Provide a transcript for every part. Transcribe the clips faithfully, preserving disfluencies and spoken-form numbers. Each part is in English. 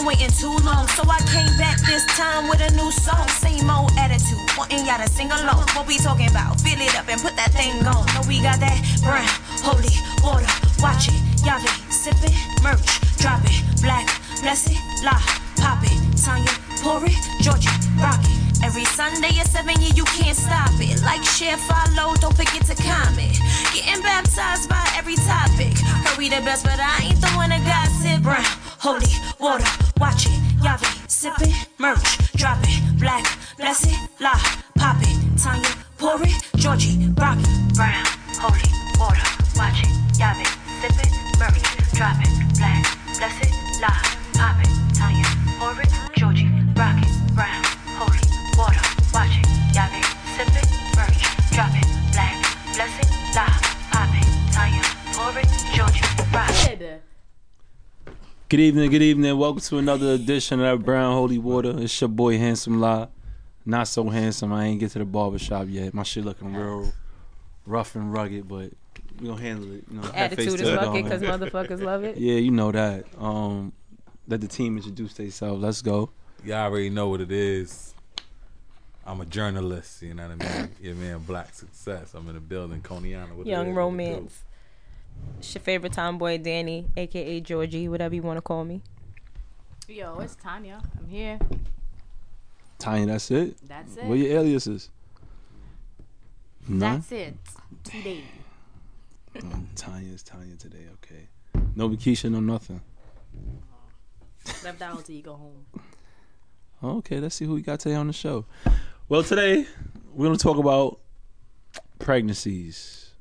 been waiting too long, so I came back this time with a new song. Same old attitude, wanting y'all to sing along. What we talking about? Fill it up and put that thing on. Know we got that brown, holy water. Watch it, y'all be sipping, merch, drop it. Black, bless it, la, pop it. Tanya, pour it, Georgie, rock it. Every Sunday at seven, yeah, you can't stop it. Like, share, follow, don't forget to comment. Getting baptized by every topic. Heard we the best, but I ain't the one that gossip. Brown, holy water, watch it. Y'all be sipping, merch, drop it. Black, bless it, la, pop it. Tanya, pour it, Georgie, rock it. Brown, holy water, watch it. Y'all be sipping, merch, drop it. Black, bless it, la, pop it. Tanya, pour it, Georgie, rock it. Brown, holy water, watch it, y'all be sipping, merch, drop it, black, bless it, la, pop it, Tanya, pour it, Georgia, rock it. Good evening, good evening. Welcome to another edition of that Brown Holy Water. It's your boy Handsome La. Not so handsome. I ain't get to the barbershop yet. My shit looking real rough and rugged, but we gonna handle it. You know, attitude is lucky because motherfuckers love it. Yeah, you know that. Um, let the team introduce themselves. Let's go. Y'all already know what it is. I'm a journalist, you know what I mean? Your man, Black Success. I'm in the building, Coniana. What Young Romance. It's your favorite tomboy, Danny, a k a. Georgie, whatever you want to call me. Yo, it's Tanya. I'm here. Tanya, that's it? That's it. What your aliases? That's it. Today. um, Tanya is Tanya today, okay. No vacation, no nothing. Left out until you go home. Okay, let's see who we got today on the show. Well, today we're going to talk about pregnancies.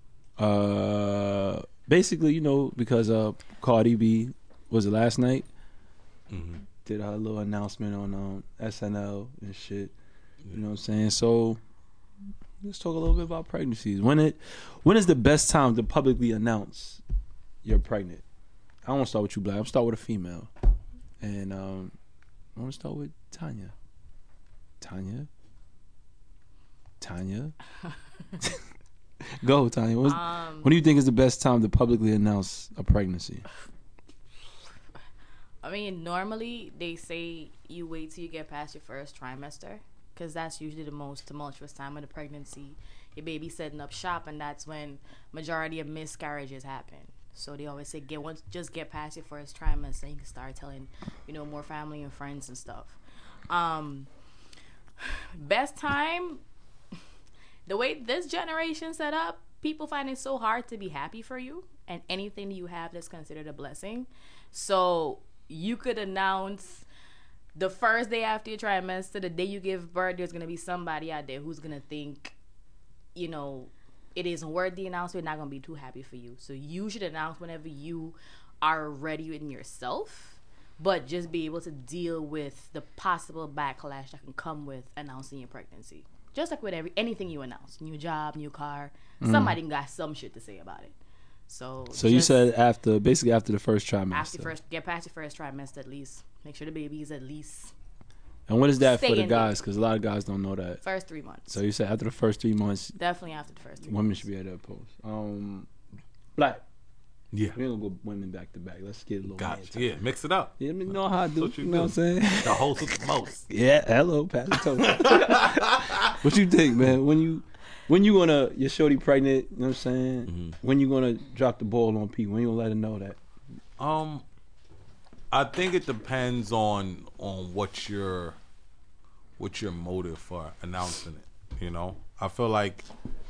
Uh, basically, you know, because uh, Cardi B, was it last night? Mm-hmm. Did her little announcement on um, S N L and shit. You know what I'm saying? So let's talk a little bit about pregnancies. When it, when is the best time to publicly announce you're pregnant? I don't want to start with you, Black. I'm going to start with a female. And um, I want to start with Tanya. Tanya? Tanya? Go, Tanya. What's, um, when do you think is the best time to publicly announce a pregnancy? I mean, normally they say you wait till you get past your first trimester because that's usually the most tumultuous time of the pregnancy. Your baby's setting up shop, and that's when majority of miscarriages happen. So they always say, get once, just get past your first trimester, and you can start telling, you know, more family and friends and stuff. Um, best time, the way this generation set up, people find it so hard to be happy for you, and anything that you have that's considered a blessing. So you could announce the first day after your trimester, the day you give birth, there's gonna be somebody out there who's gonna think, you know, it isn't worth the announcement, not going to be too happy for you. So you should announce whenever you are ready in yourself, but just be able to deal with the possible backlash that can come with announcing your pregnancy. Just like with every anything you announce, new job, new car, mm. somebody got some shit to say about it. So So you said after, basically after the first trimester. After first, get past your first trimester at least. Make sure the baby is at least. And what is that for the guys? Because a lot of guys don't know that. First three months. So you said after the first three months. Definitely after the first three women months. should be at that post. Um, Black. Yeah. We're going to go women back to back. Let's get a little gotcha. Yeah, mix it up. Yeah, I mean, know how I do. What you, you do. know what I'm saying? The host with the most. Yeah, hello, Pastor Tony. What you think, man? When you when you going to, your shorty pregnant, you know what I'm saying? Mm-hmm. When you going to drop the ball on people? When you going to let her know that? Um, I think it depends on on what your... what's your motive for announcing it, you know? I feel like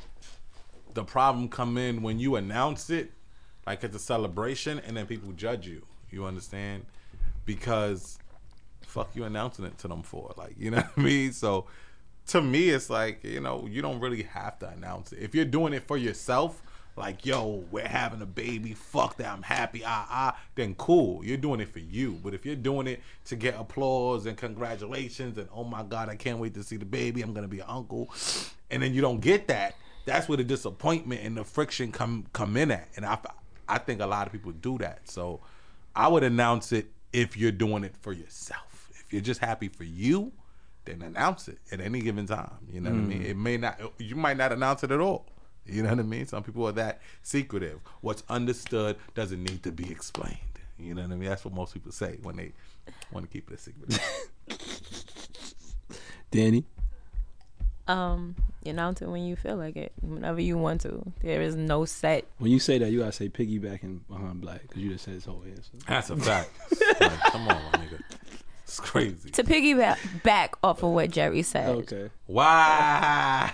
the problem come in when you announce it, like it's a celebration, and then people judge you. You understand? Because fuck you announcing it to them for, like, you know what I mean? So to me, it's like, you know, you don't really have to announce it. If you're doing it for yourself, like, yo, we're having a baby, fuck that, I'm happy, ah, ah, then cool, you're doing it for you. But if you're doing it to get applause and congratulations and, oh my God, I can't wait to see the baby, I'm going to be an uncle, and then you don't get that, that's where the disappointment and the friction come come in at. And I, I think a lot of people do that. So I would announce it if you're doing it for yourself. If you're just happy for you, then announce it at any given time. You know mm. what I mean? It may not, you might not announce it at all. You know what I mean? Some people are that secretive. What's understood doesn't need to be explained. You know what I mean? That's what most people say when they want to keep it a secret. Danny? Um, you announce it when you feel like it, whenever you want to. There is no set. When you say that, you gotta say piggybacking behind black because you just said his whole answer. That's a fact. Like, come on, my nigga. It's crazy. To piggyback back off of what Jerry said. Okay. Wow.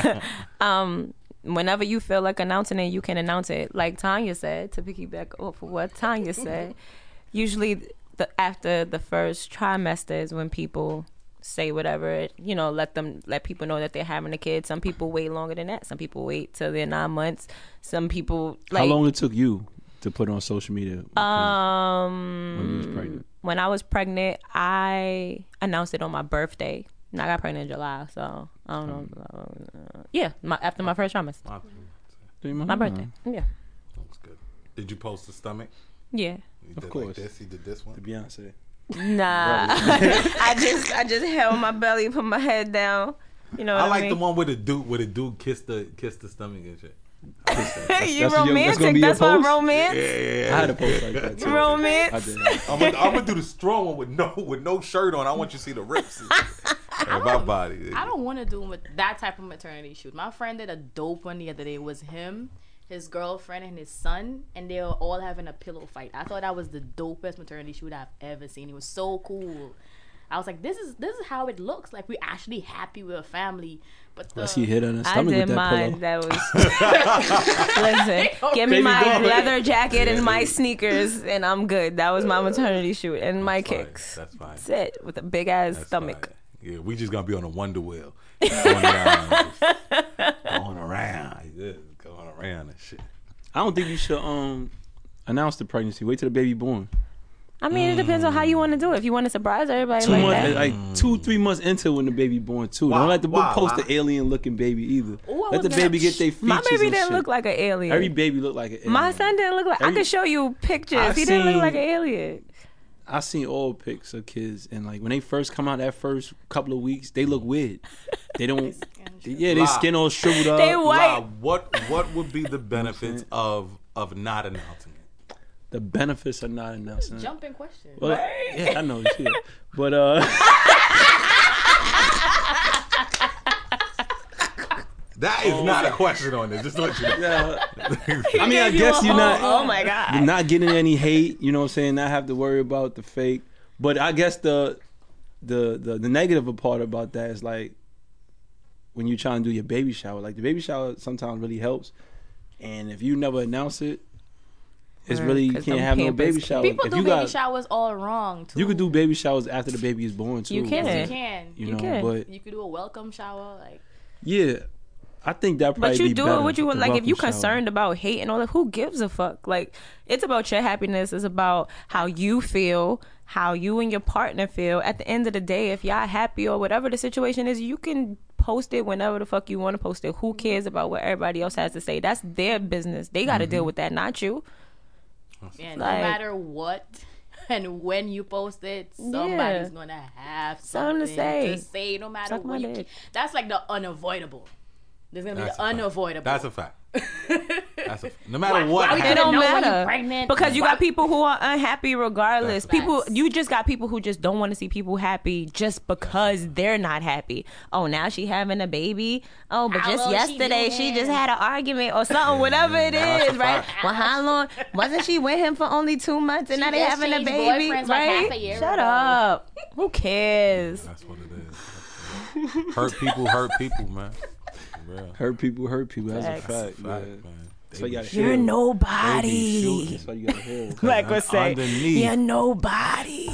Um, whenever you feel like announcing it, you can announce it. Like Tanya said, to piggyback off of what Tanya said, usually the after the first trimester is when people say whatever, you know, let them let people know that they're having a kid. Some people wait longer than that. Some people wait till they're nine months. Some people like how long it took you to put it on social media? Um, when you was pregnant. When I was pregnant, I announced it on my birthday. And I got pregnant in July, so I don't know. Uh, yeah, my, after my first trimester, Three my months? birthday. Yeah, Looks good. Did you post the stomach? yeah. You Of did course. Like this. You did this one. To Beyonce. Nah, I just I just held my belly, put my head down. You know what I I like mean? the one where the dude, where the dude kissed the kissed the stomach and shit. you that's what your- that's romantic. gonna be your That's my post? romance. Yeah, yeah, yeah. I had a post like that too. Romance. I did. I'm gonna, I'm gonna do the strong one with no with no shirt on. I want you to see the rips. Of my body. I don't want to do with that type of maternity shoot. My friend did a dope one the other day. It was him, his girlfriend, and his son, and they were all having a pillow fight. I thought that was the dopest maternity shoot I've ever seen. It was so cool. I was like, this is this is how it looks. Like, we're actually happy with a family. But the, Unless he hit on his I stomach did with that mine. pillow. That was listen. Give me Baby my doll. leather jacket and my Yeah. sneakers, and I'm good. That was my maternity shoot and my That's fine. kicks. That's fine. That's it with a big ass That's stomach. fine. Yeah, we just gonna be on a wonder wheel, going around, just going around, just going around and shit. I don't think you should um announce the pregnancy. Wait till the baby born. I mean, it depends on how you want to do it. If you want to surprise everybody Two like months, that. like two, three months into when the baby born too. Wow, Don't let the book wow, post wow. the alien looking baby either. Ooh, I let the was gonna- baby get their features. My baby and didn't shit. look like an alien. Every baby looked like an alien. My son didn't look like. I Every- could show you pictures. I've he didn't look seen- like an alien. I seen old pics of kids, and like when they first come out, that first couple of weeks, they look weird. They don't. yeah, they Lie. skin all shriveled up. They white. Wow, what what would be the benefits of of not announcing it? The benefits are not announcing. it. Jumping question. Well, yeah, I know. Yeah. But uh, That is not a question on this. Just to let you know. yeah, I mean, I guess you're not. Oh my god. You're not getting any hate. You know what I'm saying? Not have to worry about the fake. But I guess the the the, the negative part about that is like when you're trying to do your baby shower. Like the baby shower sometimes really helps, and if you never announce it, it's Right, really you 'cause can't them have no campers baby can't- shower. People if do you baby got, showers all wrong too. you could do baby showers after the baby is born too. You can. You can. You You know, can. but You could do a welcome shower. Like, yeah, I think that probably. But you be do better, it what you the want. Like if welcome you shower. concerned about hate and all that, who gives a fuck? Like it's about your happiness. It's about how you feel, how you and your partner feel. At the end of the day, if y'all happy or whatever the situation is, you can post it whenever the fuck you want to post it. Who cares about what everybody else has to say? That's their business. They got to Mm-hmm. deal with that, not you. and Like- no matter what and when you post it, somebody's Yeah. gonna have Something something to say. to say, no matter Suck my what. You dick. can, that's like the unavoidable. There's gonna be That's the a fact. unavoidable. That's a fact. That's a, no matter Why- what why we It didn't don't know when you matter pregnant? because you Why- got people who are unhappy regardless. That's People, facts. you just got people who just don't want to see people happy just because they're not happy. Oh, now she having a baby. Oh, but How just long she yesterday been she in? just had an argument or something. Whatever it That's is, a right? fact. Well, how long wasn't she with him for only two months and She now they just having a changed baby, boyfriends like right? half a year Shut ago. up. Who cares? That's what it is. That's what it is. Hurt people, hurt people, man. For real. Hurt people, hurt people. That's Facts. a fact. Fact, yeah. man. That's why you They gotta be heal. You're They be nobody. shooting. That's why you gotta heal. Like we say, Underneath. you're nobody.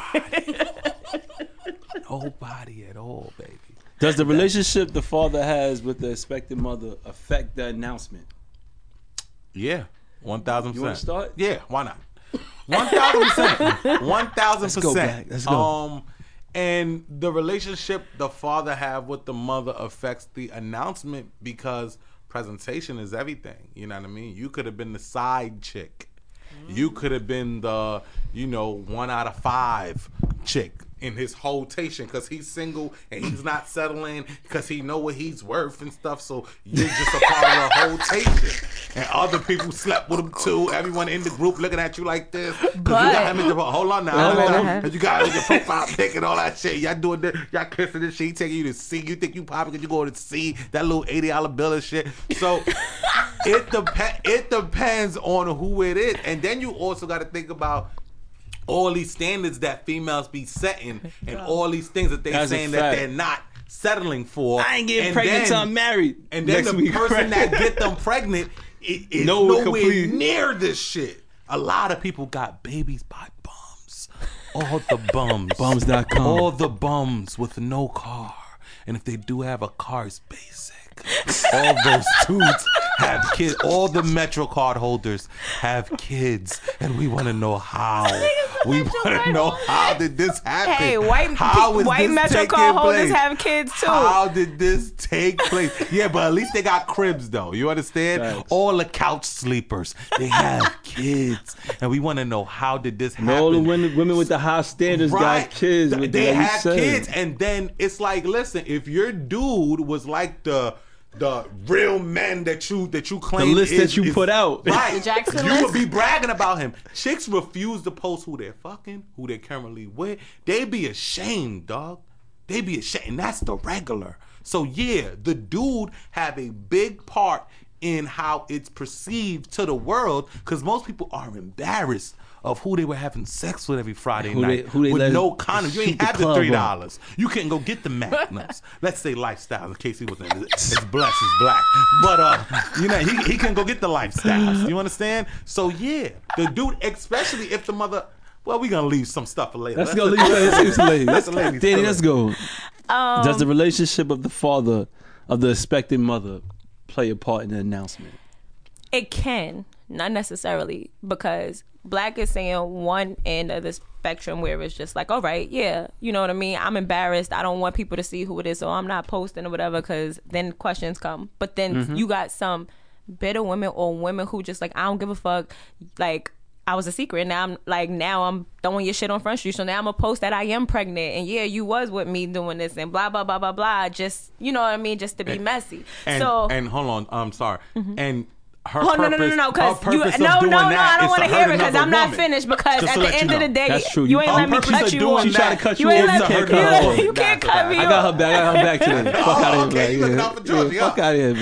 Nobody at all, baby. Does the relationship the father has with the expected mother affect the announcement? Yeah, one thousand You wanna percent. start? Yeah, why not? One thousand percent. One thousand go back. percent. Let's go. Um, and the relationship the father have with the mother affects the announcement because presentation is everything. You know what I mean? You could have been the side chick. You could have been the, you know, one out of five chick in his rotation because he's single and he's not settling because he know what he's worth and stuff. So you're just a part of the rotation. And other people slept with him too. Everyone in the group looking at you like this. But you got him in the, hold on now. Hold on now. You got him in your profile pic and all that shit. Y'all doing this. Y'all kissing this shit. He taking you to see. You think you popping because you going to see that little eighty dollar bill and shit. So it, dep- it depends on who it is. And then you also got to think about all these standards that females be setting and all these things that they That's saying that they're not settling for. I ain't getting and pregnant then, till I'm married. And then the person that get them pregnant is, is no nowhere complete. near this shit. A lot of people got babies by bums. All the bums. Bums dot com. All the bums with no car. And if they do have a car, it's basic. All those dudes have kids. All the Metro card holders have kids, and we want to know how. We want to know how did this happen? Hey, white how is white this Metro card holders have kids too. How did this take place? Yeah, but at least they got cribs though. You understand? Right. All the couch sleepers, they have kids, and we want to know how did this happen? All the women, women with the high standards right. got kids. They, they have kids, and then it's like, listen, if your dude was like the the real men that you that you claim the list is, that you is, put out, right? The Jackson you list? would be bragging about him. Chicks refuse to post who they're fucking, who they're currently with. They be ashamed, dog. They be ashamed. That's the regular. So yeah, the dude have a big part in how it's perceived to the world because most people are embarrassed of who they were having sex with every Friday who night they, who they with no condom. You ain't the have the three dollars. You couldn't go get the magnums. Let's say lifestyle in case he was it's blessed, it's black. But uh, you know, he he can go get the lifestyles. You understand? So yeah, the dude, especially if the mother. Well, we gonna leave some stuff for later. Let's, let's go leave it for later. Let's ladies. Danny, let's go. Um, Does the relationship of the father of the expected mother play a part in the announcement? It can, not necessarily, because Black is saying one end of the spectrum where it's just like, all right, yeah, you know what I mean? I'm embarrassed. I don't want people to see who it is, so I'm not posting or whatever, because then questions come. But then mm-hmm. you got some bitter women or women who just like, I don't give a fuck. Like, I was a secret. Now I'm like, now I'm throwing your shit on Front Street. So now I'm going to post that I am pregnant. And yeah, you was with me doing this and blah, blah, blah, blah, blah. Just, you know what I mean? Just to be and, messy. And, so, and hold on. I'm sorry. Mm-hmm. And her oh, purpose, no, no, no, no, because you, no, no, no, I don't want to hear it because I'm not woman. finished. Because Just at the end you of the day, That's true. you ain't you let me cut you off. She tried to cut you, you ain't off. Let, You you, can't, you can't cut me off. I got her back. I got her back today. Fuck oh, out of okay, here, you Black. looking out for Georgia, yeah, fuck out of here,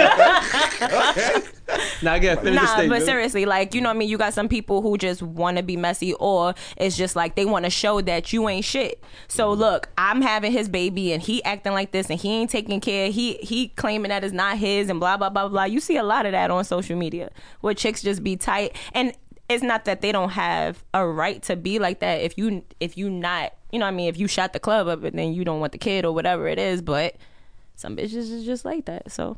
Black. Okay. Now I gotta finish the Nah, statement. but seriously, like, you know what I mean? You got some people who just want to be messy, or it's just like they want to show that you ain't shit. So look, I'm having his baby and he acting like this and he ain't taking care. He he claiming that it's not his and blah, blah, blah, blah. You see a lot of that on social media where chicks just be tight. And it's not that they don't have a right to be like that. If you if you not, you know what I mean? If you shot the club up and then you don't want the kid or whatever it is, but some bitches is just like that. So.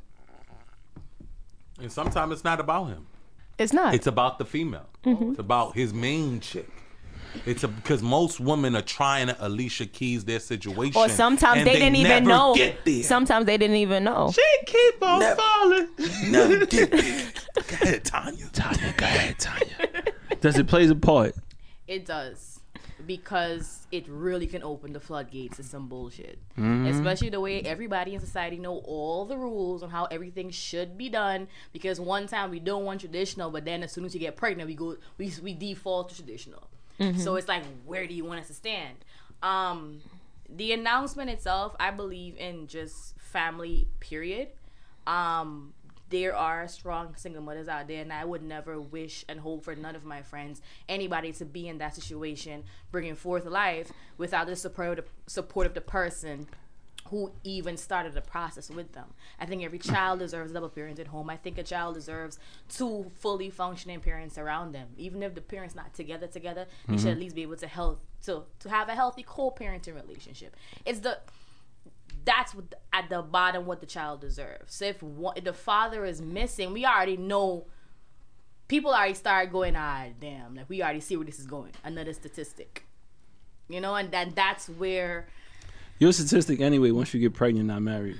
And sometimes it's not about him. It's not. It's about the female. Mm-hmm. It's about his main chick. It's a, because most women are trying to Alicia Keys their situation. Or sometimes they, they didn't even know. Sometimes they didn't even know. She keep on never, falling. Never get there. Go ahead, Tanya. Tanya, go ahead, Tanya. Does it play a part? It does. Because it really can open the floodgates to some bullshit. Mm-hmm. Especially the way everybody in society know all the rules on how everything should be done. Because one time we don't want traditional, but then as soon as you get pregnant, we go we we default to traditional. Mm-hmm. So it's like, where do you want us to stand? Um, the announcement itself, I believe in just family, period. Um, there are strong single mothers out there, and I would never wish and hope for none of my friends, anybody, to be in that situation, bringing forth life without the support of, support of the person who even started the process with them. I think every child deserves a double parented home. I think a child deserves two fully functioning parents around them. Even if the parents not together together, mm-hmm. you should at least be able to help to to have a healthy co-parenting relationship. It's the that's what the, at the bottom what the child deserves. So if, one, if the father is missing, we already know. People already start going, ah, damn, like we already see where this is going. Another statistic, you know, and then that's where. You're a statistic anyway. Once you get pregnant, not married,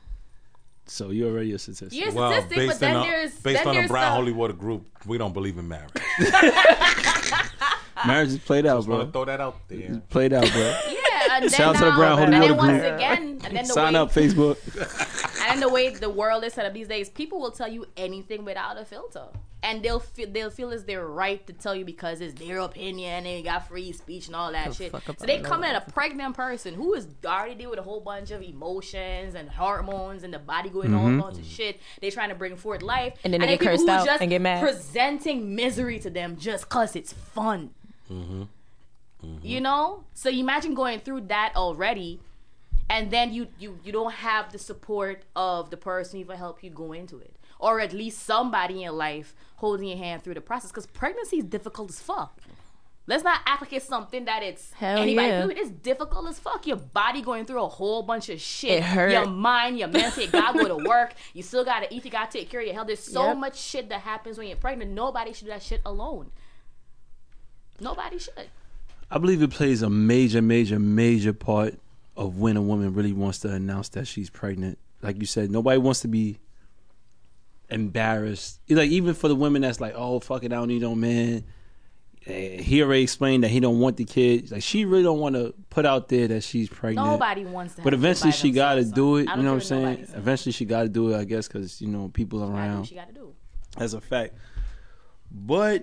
so you're already a statistic. You're a well, statistic, based but then on, there's based then on there's a Brown the, Holy Water group, we don't believe in marriage. Marriage is played out, Just bro. want to throw that out there. It's played out, bro. Yeah, and then Shout out to the now- Brown and Holy then Water once Group. again, and then the Sign way, up, Facebook. and the way the world is set up these days, people will tell you anything without a filter, and they'll feel they'll feel it's their right to tell you because it's their opinion and they got free speech and all that shit. fuck So about they no come at a pregnant person who is already dealing with a whole bunch of emotions and hormones and the body going Mm-hmm. all sorts of shit. They trying to bring forth life, And then they get people cursed who out just and get mad. presenting misery to them just cause it's fun. Mm-hmm. You know, so you imagine going through that already, and then you you you don't have the support of the person who even help you go into it, or at least somebody in your life holding your hand through the process. Because pregnancy is difficult as fuck. Let's not act like it's something that it's Hell anybody yeah. do it. It's difficult as fuck. Your body going through a whole bunch of shit. It hurt. Your mind, your mental. You gotta go to work. You still gotta eat. You gotta take care of your health. There's so Yep. much shit that happens when you're pregnant. Nobody should do that shit alone. Nobody should. I believe it plays a major, major, major part of when a woman really wants to announce that she's pregnant. Like you said, nobody wants to be embarrassed. Like even for the women that's like, oh fuck it, I don't need no man. Eh, He already explained that he don't want the kid. Like she really don't want to put out there that she's pregnant. Nobody wants to. But have eventually kids by she got to themselves, do son. it. I You don't know what I'm care what saying? nobody says. Eventually she got to do it, I guess, because you know people Gotta do what around. she got to do. That's a fact. But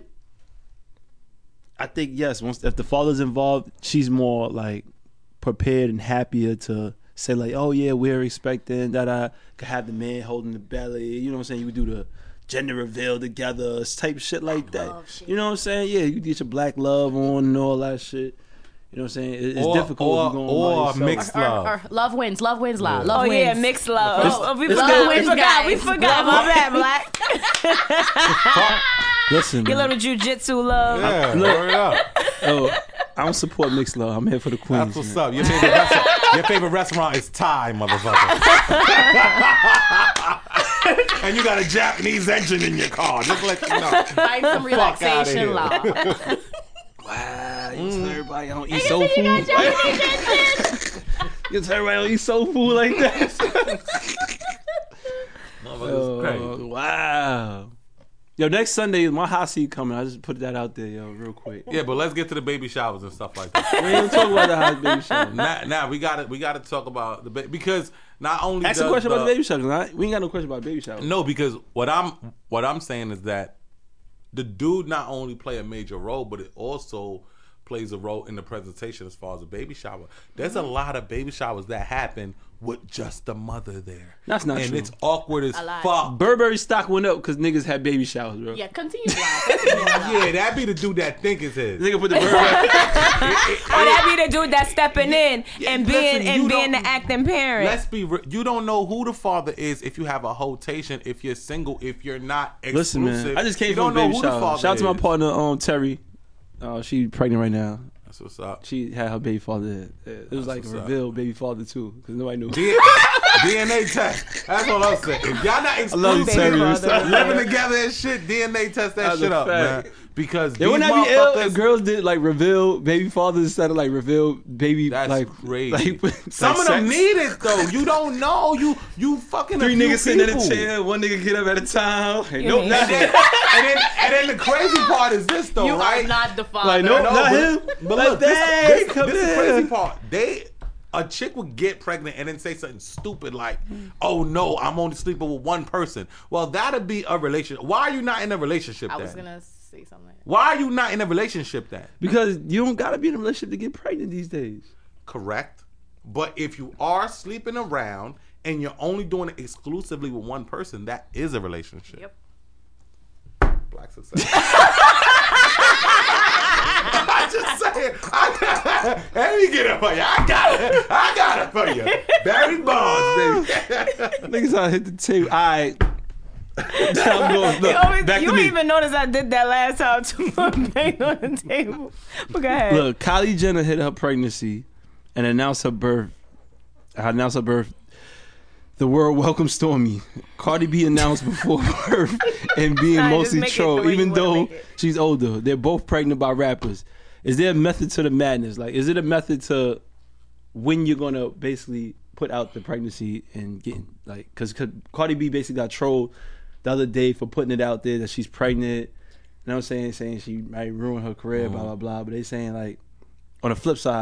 I think yes, once if the father's involved, she's more like prepared and happier to say like, oh yeah, we're expecting that I could have the man holding the belly. You know what I'm saying? You would do the gender reveal together, type shit like that. love shit. You know what I'm saying? Yeah, you get your black love on and all that shit. You know what I'm saying? It- It's Or- difficult or- if you're going or by yourself. mixed Or, love. or love wins. Love wins. Love. Yeah. Love Oh wins. yeah, mixed love. This- Oh, we this forgot. good. We Wins, forgot. We guys. forgot. My bad, Black. Listen, Your man. little jujitsu love. Yeah, Look. hurry up. Oh, I don't support mixed love. I'm here for the queens. That's what's man. up. Your favorite restaurant, your favorite restaurant is Thai, motherfucker. And you got a Japanese engine in your car. Just let you know. Find some Fuck outta here. relaxation, love. Wow, you tell everybody I don't eat soul food. You tell everybody I don't eat soul food like that. Motherfucker's crazy. Oh, wow. Yo, next Sunday is my hot seat coming. I just put that out there, yo, real quick. Yeah, but let's get to the baby showers and stuff like that. We ain't talking about the hot baby shower. now, now we got to we got to talk about the baby because not only Ask a does question the, about the baby shower. Right? We ain't got no question about baby shower. No, because what I'm what I'm saying is that the dude not only play a major role, but it also plays a role in the presentation as far as a baby shower. There's a lot of baby showers that happen with just the mother there. That's not and true. it's awkward as A lot. fuck. Burberry stock went up because niggas had baby showers, bro. Yeah, continue, Love. Continue, Love. Yeah, that be the dude that think it's his. Nigga put the Burberry. Or that be the dude that's stepping in Yeah, and being listen, you and being don't- the acting parent. Let's be real. You don't know who the father is if you have a rotation, if you're single, if you're not exclusive. Listen, man. I just came you from a don't know baby who the shower. father Shout out to my is. partner, um, Terry. Uh, she pregnant right now. That's what's up. She had her baby father. It was like a what's up. reveal baby father too, because nobody knew. D- D N A test. That's what I'm saying. If y'all not I love you, exclusive, Terry. father. living together and shit, D N A test that That's shit a up, man. fact. Because It these wouldn't that be ill motherfuckers, if girls did like reveal baby fathers instead of like reveal baby that's like crazy. like, Some like of them sex? need it though. You don't know. You you fucking Three a few niggas sitting in a people. chair, one nigga get up at a time. Hey, You nope, hate not And then, him. and then and then the crazy part is this though, You right? are not the father. Like, nope, No, not but, him. But Like, look, this, dang, this, come this is the here. crazy part. They a chick would get pregnant and then say something stupid like, "Oh no, I'm only sleeping with one person." Well, that'd be a relationship. Why are you not in a relationship? I then? was gonna say something like that. Why are you not in a relationship then? Because you don't gotta be in a relationship to get pregnant these days. Correct. But if you are sleeping around and you're only doing it exclusively with one person, that is a relationship. Yep. Black success. I just saying. I, let me get it for you. I got it. I got it for you. Barry Bonds, baby. Niggas out hit the table. All right. I'm going, look, You, always, back you to me. even notice I did that last time too. Bang on the table. But go ahead. Look, Kylie Jenner hit her pregnancy and announced her birth. Announced her birth. The world welcomed Stormy. Cardi B announced before birth and being Nah, just mostly make it the trolled, way you even wanna though make it. she's older. They're both pregnant by rappers. Is there a method to the madness? Like, is it a method to when you're gonna basically put out the pregnancy and getting like, because Cardi B basically got trolled the other day for putting it out there that she's pregnant. You know what I'm saying? Saying she might ruin her career, blah blah blah. But they saying like, on the flip side,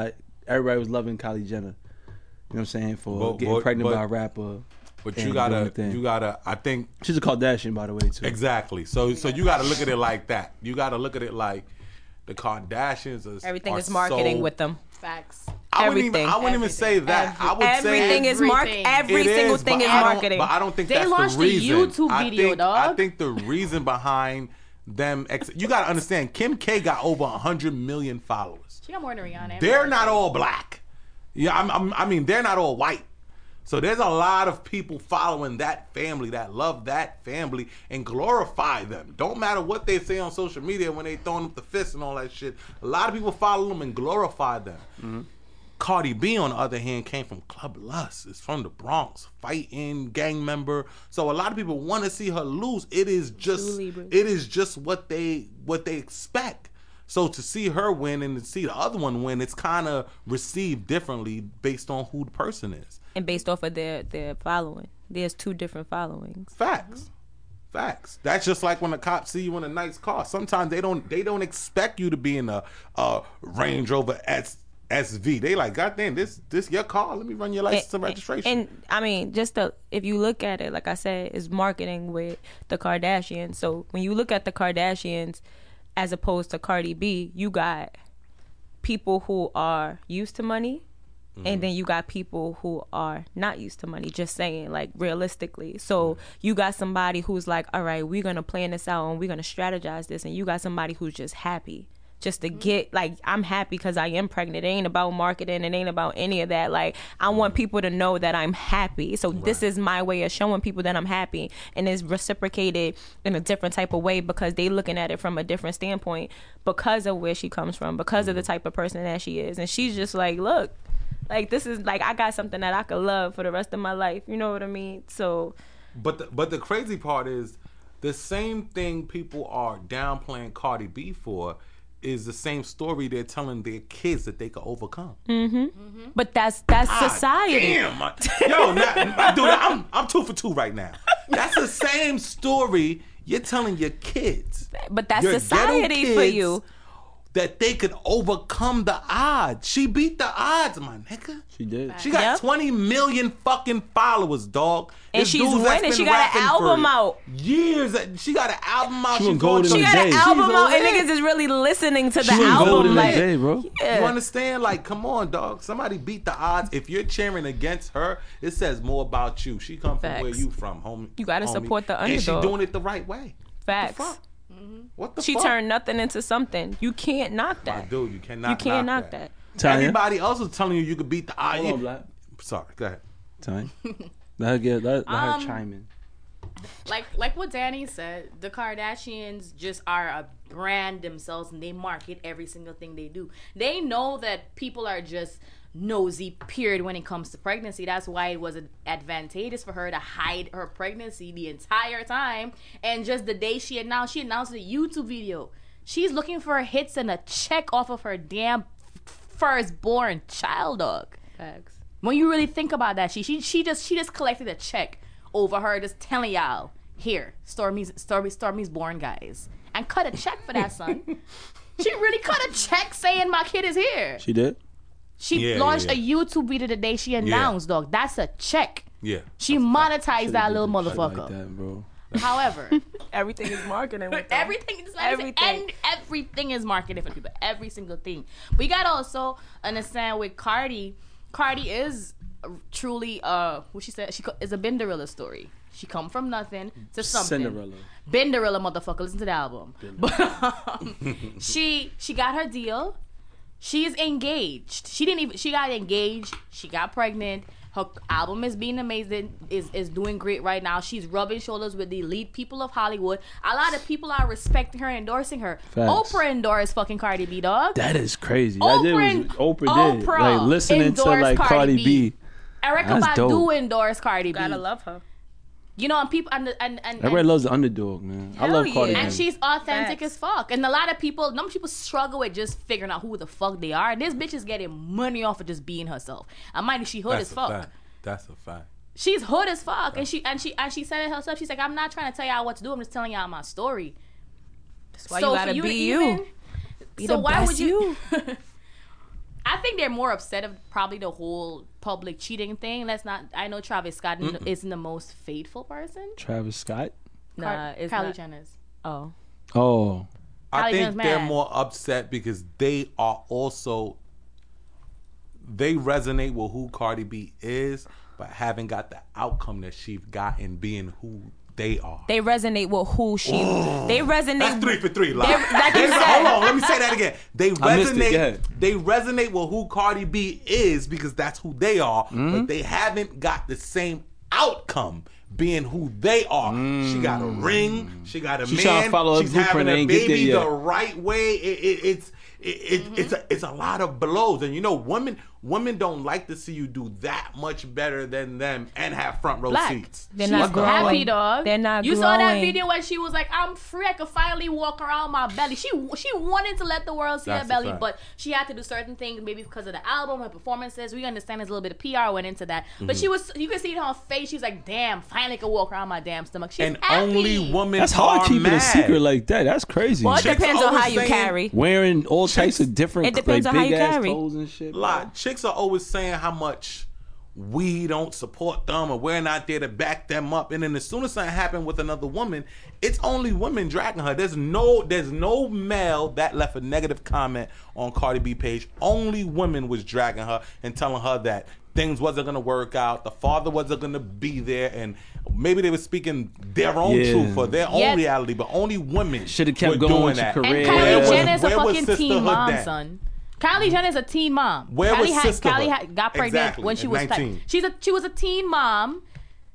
everybody was loving Kylie Jenner. You know what I'm saying? For But- getting but- pregnant but- by a rapper. But and you doing gotta, the thing. you gotta. I think She's a Kardashian, by the way, too. exactly. So, so you gotta look at it like that. You gotta look at it like the Kardashians. Are, Everything are is marketing so, with them. Facts. I wouldn't even. everything. I wouldn't even say that. I would Everything say is mark. Everything. Every it single is, thing but is I don't- marketing. But I don't think They that's launched the a reason. YouTube I video, think, I dog. think the reason behind them. Ex- you gotta understand. Kim K got over a hundred million followers. She got more than Rihanna. They're not all black. Yeah, I'm, I'm, I mean, they're not all white. So there's a lot of people following that family that love that family and glorify them. Don't matter what they say on social media when they throwing up the fist and all that shit. A lot of people follow them and glorify them. Mm-hmm. Cardi B, on the other hand, came from Club Lust. It's from the Bronx, fighting, gang member. So a lot of people want to see her lose. It is just, it is just what they, what they expect. So to see her win and to see the other one win, it's kind of received differently based on who the person is. And based off of their, their following. There's two different followings. Facts. Facts. That's just like when the cops see you in a nice car. Sometimes they don't they don't expect you to be in a, a Range Rover S, SV. They like, God damn, this this your car. Let me run your license and, and registration. And, and I mean, just the, if you look at it, like I said, is marketing with the Kardashians. So when you look at the Kardashians as opposed to Cardi B, you got people who are used to money. Mm-hmm. And then you got people who are not used to money, just saying, like, realistically. So you got somebody who's like, all right, we're going to plan this out and we're going to strategize this. And you got somebody who's just happy. Just to get, like, I'm happy because I am pregnant. It ain't about marketing. It ain't about any of that. Like, I want people to know that I'm happy. So right. This is my way of showing people that I'm happy. And it's reciprocated in a different type of way because they looking at it from a different standpoint because of where she comes from, because mm-hmm. of the type of person that she is. And she's just like, look, like, this is, like, I got something that I could love for the rest of my life. You know what I mean? So. But the, but the crazy part is the same thing people are downplaying Cardi B for is the same story they're telling their kids that they could overcome. Mm-hmm. Mm-hmm. But that's that's God society. Damn, my, yo, now, dude, I'm I'm two for two right now. That's the same story you're telling your kids. But that's your society for you. That they could overcome the odds. She beat the odds, my nigga. She did. She got yep. twenty million fucking followers, dog. And this she's winning. She got an album out. Years. She got an album out. She, she, gold she got an album She's out, and niggas is really listening to she the album. Like, day, bro. Yeah. You understand? Like, come on, dog. Somebody beat the odds. If you're cheering against her, it says more about you. She come Facts. from where you from, homie. You got to support the underdog. And she doing it the right way. Facts. What the fuck? Mm-hmm. What the she fuck? turned nothing into something. You can't knock that. My dude, you cannot. You can't knock, knock that. that. Everybody else is telling you you could beat the odds. Hold on, Black. Sorry, go ahead. Tanya. Let her get. Let, let um, her chime in. Like like what Danny said, the Kardashians just are a brand themselves, and they market every single thing they do. They know that people are just nosy, period, when it comes to pregnancy. That's why it was advantageous for her to hide her pregnancy the entire time. And just the day she announced, she announced a YouTube video. She's looking for hits and a check off of her damn firstborn child, dog. Facts. When you really think about that, she she she just she just collected a check over her, just telling y'all, here, Stormy's Stormy Stormy's born, guys, and cut a check for that, son. She really cut a check saying my kid is here. She did. She yeah, launched yeah, yeah. a YouTube video the day she announced, yeah. dog. That's a check. Yeah. She monetized that little motherfucker. Like that, bro. However, everything is marketing. With everything is everything. And everything is marketing for people. Every single thing. But you gotta also understand with Cardi. Cardi is truly uh, what she said. She is a Cinderella story. She come from nothing to something. Cinderella. Cinderella, motherfucker. Listen to the album. But um, she she got her deal. She's engaged. She didn't even. She got engaged. She got pregnant. Her album is being amazing. Is is doing great right now. She's rubbing shoulders with the elite people of Hollywood. A lot of people are respecting her, endorsing her. Facts. Oprah endorsed fucking Cardi B, dog. That is crazy. Oprah, that did was, Oprah did. Oprah like listening to like Cardi, Cardi B. B. Erica Badu endorsed Cardi B. Gotta love her. You know, and people and and, and everybody and, loves the underdog, man. I Hell love Cardi yeah. B. And she's authentic Facts. as fuck. And a lot of people, some people struggle with just figuring out who the fuck they are. This bitch is getting money off of just being herself. And mind you, she hood That's as a fuck. fact. That's a fact. She's hood as fuck, and she and she and she said it herself. She's like, I'm not trying to tell y'all what to do. I'm just telling y'all my story. That's why so you gotta you be to you. Even, Be so the why best would you? you. I I think they're more upset of probably the whole public cheating thing. Let's not. I know Travis Scott Mm-mm. isn't the most faithful person. Travis Scott? Nah, it's Kylie not. Jenner's. Oh. Oh. I Kylie think Jenner's they're mad. more upset because they are also they resonate with who Cardi B is, but haven't got the outcome that she's gotten being who they are. They resonate with who she. They resonate. That's three for three. Like, They- like you they- said. hold on, let me say that again. They I missed it, go resonate. ahead. They resonate with who Cardi B is because that's who they are, Mm-hmm. but they haven't got the same outcome being who they are. She got a ring. She got a She man. trying to follow her She's blueprint having a and get there baby yet. the right way. It, it, it's it, it, it's a, it's a lot of blows, and you know, women women don't like to see you do that much better than them and have front row Black. seats. They're She's not growing. happy, dog. They're not You saw that growing. video when she was like, "I'm free. I could finally walk around my belly." She she wanted to let the world see That's her a belly, fact. but she had to do certain things, maybe because of the album, her performances. We understand there's a little bit of P R went into that, but she was. You could see it on her face. She's like, "Damn, finally could walk around my damn stomach." She's And happy. only women That's hard are keeping mad. a secret like that. That's crazy. Well, it Chicks depends on how always you saying- carry. Wearing all types of different It depends like, on how big you ass carry. clothes and shit. Lot chicks are always saying how much we don't support them or we're not there to back them up, and then as soon as something happened with another woman, it's only women dragging her. There's no there's no male that left a negative comment on Cardi B page. Only women was dragging her and telling her that things wasn't gonna work out, the father wasn't gonna be there, and maybe they were speaking their own Yeah. truth or their Yeah. own reality, but only women Shoulda kept were going doing with your that. career. And Where Kylie was- Jenner's a where was fucking teen sisterhood mom, then? son. Kylie Jenner's a teen mom. Where Kylie was had, sisterhood? Kylie had, got pregnant Exactly, when she at was nineteen. like, she's a she was a teen mom.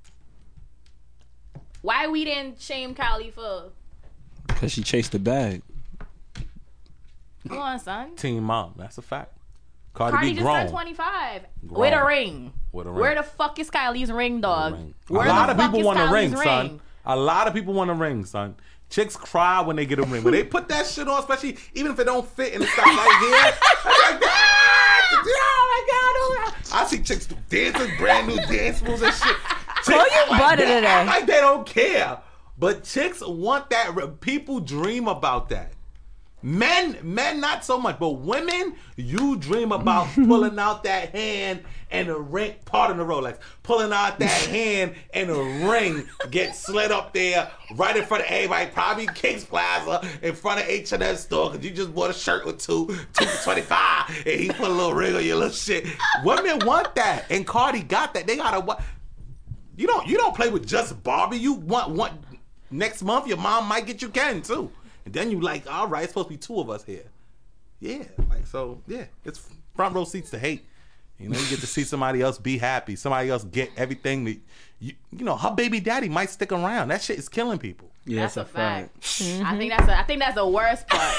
Why we didn't shame Kylie for? Because she chased the bag. Come on, son. Teen mom, that's a fact. Cardi, Cardi B just grown. turned twenty-five Grown. with a ring. With a Where ring. the fuck is Kylie's ring, dog? ring. Where a lot the of fuck people is want a Kylie's ring, ring? son. A lot of people want a ring, son. Chicks cry when they get a ring. When they put that shit on, especially even if it don't fit and it stops right here. I'm like, ah, oh my God, oh my God. I see chicks do dances, brand new dance moves and shit. Chicks Call you act like butter that, today. act like they don't care. But chicks want that. ri- People dream about that. Men, men not so much, but women, you dream about pulling out that hand and a ring, pardon the Rolex, pulling out that hand and a ring get slid up there right in front of everybody, probably King's Plaza, in front of H and M store, because you just bought a shirt with two, two for twenty-five, and he put a little ring on your little shit. Women want that, and Cardi got that. They gotta what? You don't, you don't play with just Barbie. You want, want next month your mom might get you Ken too. And then you like, all right, it's supposed to be two of us here. Yeah, like so. Yeah, it's front row seats to hate. You know, you get to see somebody else be happy. Somebody else get everything that you. You know, her baby daddy might stick around. That shit is killing people. Yeah, That's that's a a fact. fact. I think that's a, I think that's the worst part.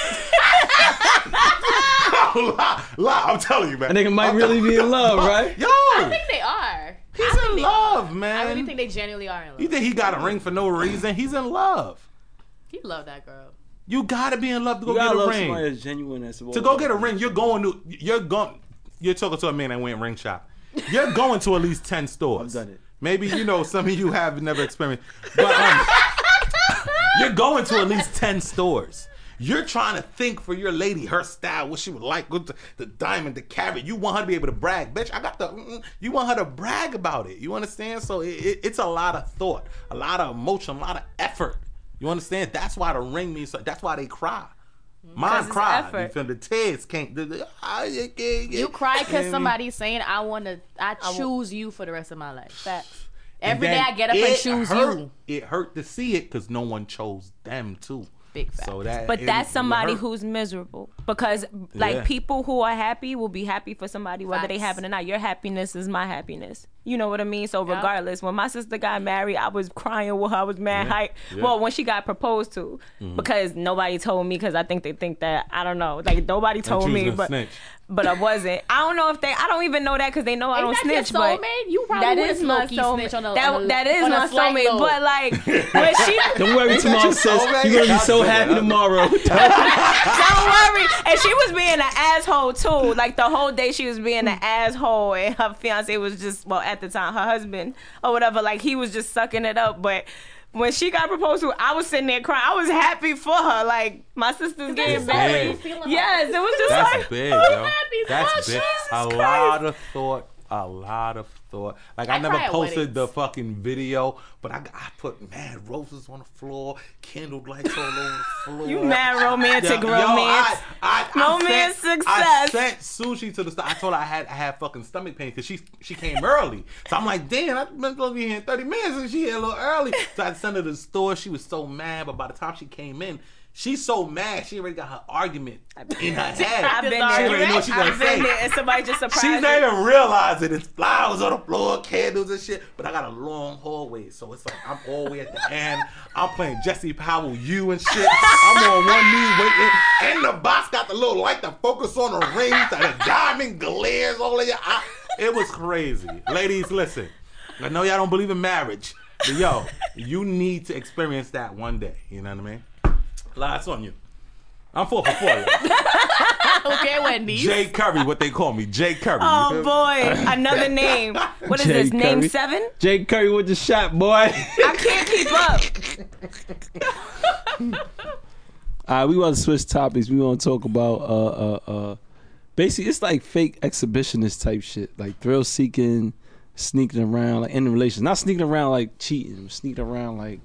lie, lie, I'm telling you, man. That nigga might I'm really telling- be in love, right? Yo, I think they are. he's I think in they love, are. man. I really think they genuinely are in love. You think he got a ring for no reason? He's in love. He loved that girl. You gotta be in love to go You get gotta a love ring. somebody that's genuine. That's To go get a ring, you're going to you're going you're talking to a man that went ring shop. You're going to at least ten stores. I've done it. Maybe you know some of you have never experienced, but um, you're going to at least ten stores. You're trying to think for your lady, her style, what she would like, with the, the diamond, the carat. You want her to be able to brag, bitch. I got the. Mm-mm. You want her to brag about it. You understand? So it, it, it's a lot of thought, a lot of emotion, a lot of effort. You understand? That's why the ring means. So, that's why they cry. Mine it's cried. effort. You feel the tears can't. The, the, ah, you can't- You cry because and- somebody's saying, "I want to. I choose you for the rest of my life." Facts. and Every day then I get up and it choose hurt, you. It hurt to see it because no one chose them too. Big fact. So that, But it- that's it somebody hurt. who's miserable because, like, Yeah. people who are happy will be happy for somebody whether they Facts. happen or not. Your happiness is my happiness. You know what I mean? So Yeah. regardless, when my sister got married, I was crying with her. I was mad Yeah. hype. Yeah. Well, when she got proposed to, because nobody told me because I think they think that I don't know. Like nobody That told you was me, gonna but snitch. but I wasn't. I don't know if they. I don't even know that because they know I Ain't don't that snitch. your But soulmate? You probably that would've is my low-key soulmate. snitched on a- that on a- that is on a my slight soulmate. note. But like when she. Don't worry, tomorrow sis. soulmate? You're gonna be so That's happy good. tomorrow. Don't worry. And she was being an asshole too. Like the whole day she was being an asshole, and her fiance was just, well, at the time, her husband or whatever, like he was just sucking it up. But when she got proposed to, I was sitting there crying. I was happy for her. Like, my sister's getting married. Yes, it was just That's like, big, I was yo. happy. That's Oh, big. Jesus A Christ. lot of thought. A lot of thought. Like I, I never cry at posted weddings. the fucking video, but I, I put mad roses on the floor, candle lights all over the floor. You mad romantic Yo, yo, romance. I, I, I Romance sent, success. I sent sushi to the store. I told her I had I had fucking stomach pain because she she came early. So I'm like, damn, I've been supposed to be here in thirty minutes and she here a little early. So I sent her to the store. She was so mad, but by the time she came in, she's so mad. She already got her argument in her head. I've been She there. already know what she gonna I've been say. there, and somebody just surprised She's me. not even realizing it's flowers on the floor, candles and shit. But I got a long hallway, so it's like I'm all the way at the end. I'm playing Jesse Powell, you and shit. I'm on one knee waiting, and the box got the little light to focus on the rings, and the diamond glares all in your eye. It was crazy. Ladies, listen. I know y'all don't believe in marriage, but yo, you need to experience that one day. You know what I mean? Lies on you. I'm four for four. Okay, Wendy's. Jay Curry, what they call me, Jay Curry. you Oh feel me? boy, another name. What is Jay this? Name Curry. seven? Jake Curry with the shot, boy. I can't keep up. All right, we want to switch topics. We want to talk about uh uh uh basically it's like fake exhibitionist type shit, like thrill seeking, sneaking around, like in the relations, not sneaking around like cheating, sneaking around like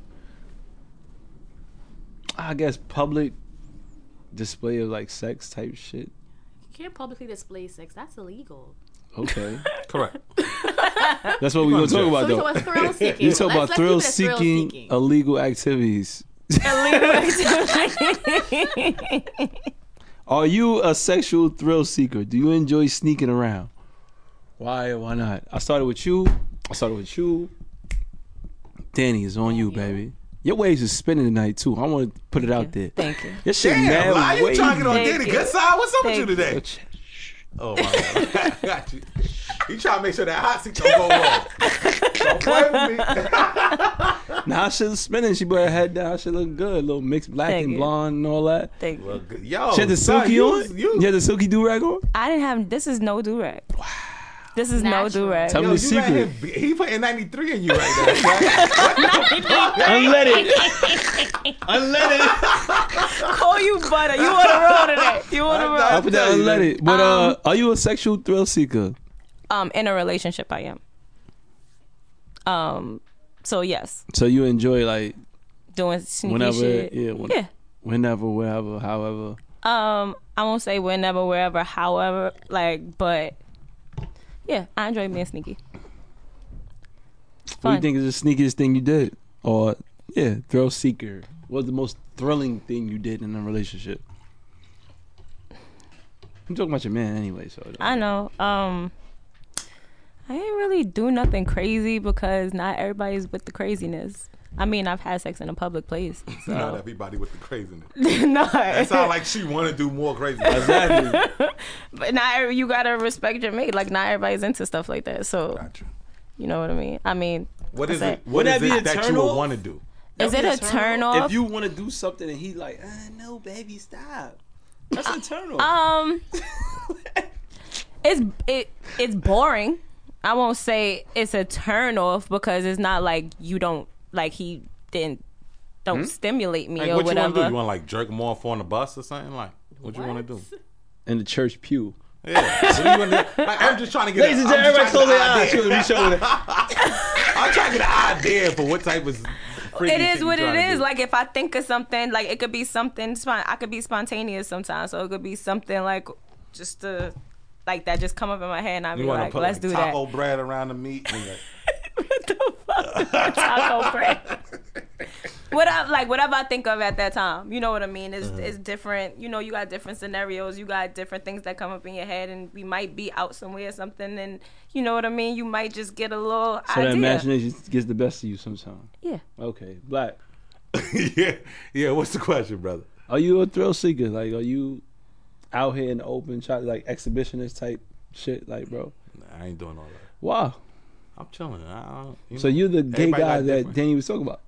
I guess public display of like sex type shit. You can't publicly display sex. That's illegal. Okay, Correct. that's what we gonna talk So about we though. talk about thrill seeking. We talk Let's- about let's thrill keep it as thrill seeking, seeking. illegal activities. Illegal activity. Are you a sexual thrill seeker? Do you enjoy sneaking around? Why or why not? I started with you. I started with you. Danny, it's on you, baby. Your waves is spinning tonight too. I want to put it out there. Thank you. Your shit Damn, mad why you wavy. trying to get on Thank Danny you. good side? What's up with you Thank today? Ch- Oh my god, I got you. You trying to make sure that hot seat don't go wrong. Don't play with me. Nah, shit is spinning. She put her head down. She look good. Little mixed black Thank and you. blonde and all that. Thank you. Well, good. Yo, She had the son, silky you, on? You, You had the silky do-rag on? I didn't have. This is no do rag. Wow. This is Natural. no do rag. Tell me yo, the you let secret. him be- he putting ninety-three in you right now. Unleaded. Unleaded. Call you butter. You on the road today. You on the I road. I put that tell you, unleaded. But uh, are you a sexual thrill seeker? Um, in a relationship, I am. Um, so yes, So you enjoy like doing sneaky whenever, shit. yeah, when, Yeah. whenever, wherever, however. Um, I won't say whenever, wherever, however, like, but yeah, I enjoy being sneaky. What do Fun. you think is the sneakiest thing you did? Or yeah, thrill seeker. What's the most thrilling thing you did in a relationship? I'm talking about your man anyway, so I know. Um, I didn't really do nothing crazy because not everybody's with the craziness. I mean, I've had sex in a public place. Not So. everybody with the craziness. No, That sounds like she want to do more crazy. exactly. but not every, you gotta respect your mate. Like not everybody's into stuff like that. So Gotcha. you know what I mean. I mean, What like is I it? said, What is Would that be it a that turn you would off? want to do? Is it a turn off? If you want to do something and he like, uh, no, baby, stop. That's a turn off. Um, it's it it's boring. I won't say it's a turn off because it's not like you don't like he didn't don't stimulate me Like, or what you want to whatever. do? You want to like jerk him off on the bus or something? Like, what, you want to do? In the church pew. Yeah. What do you want to do? Like, I'm just trying to get. Ladies and a- I'm gentlemen, just everybody trying to close get their an eyes. idea. She gonna be showing it. I'm trying to get an idea for what type of. freaky It shit is you what it trying to is. do. Like if I think of something, like it could be something. spon- I could be spontaneous sometimes, so it could be something like just to like that just come up in my head, and I'd you be want to like, put let's like do that. taco bread around the meat. And like, What the fuck? Taco bread. What I like, whatever I think of at that time, you know what I mean. It's Uh-huh. it's different. You know, you got different scenarios. You got different things that come up in your head, and we might be out somewhere or something, and you know what I mean. You might just get a little So that idea. imagination gets the best of you sometimes. Yeah. Okay, Black. yeah, yeah. What's the question, brother? Are you a thrill seeker? Like, are you out here in the open, try like exhibitionist type shit? Like, bro, Nah, I ain't doing all that. wow. I'm chilling. I don't, you So know. you're the gay Everybody guy like that different. Danny was talking about.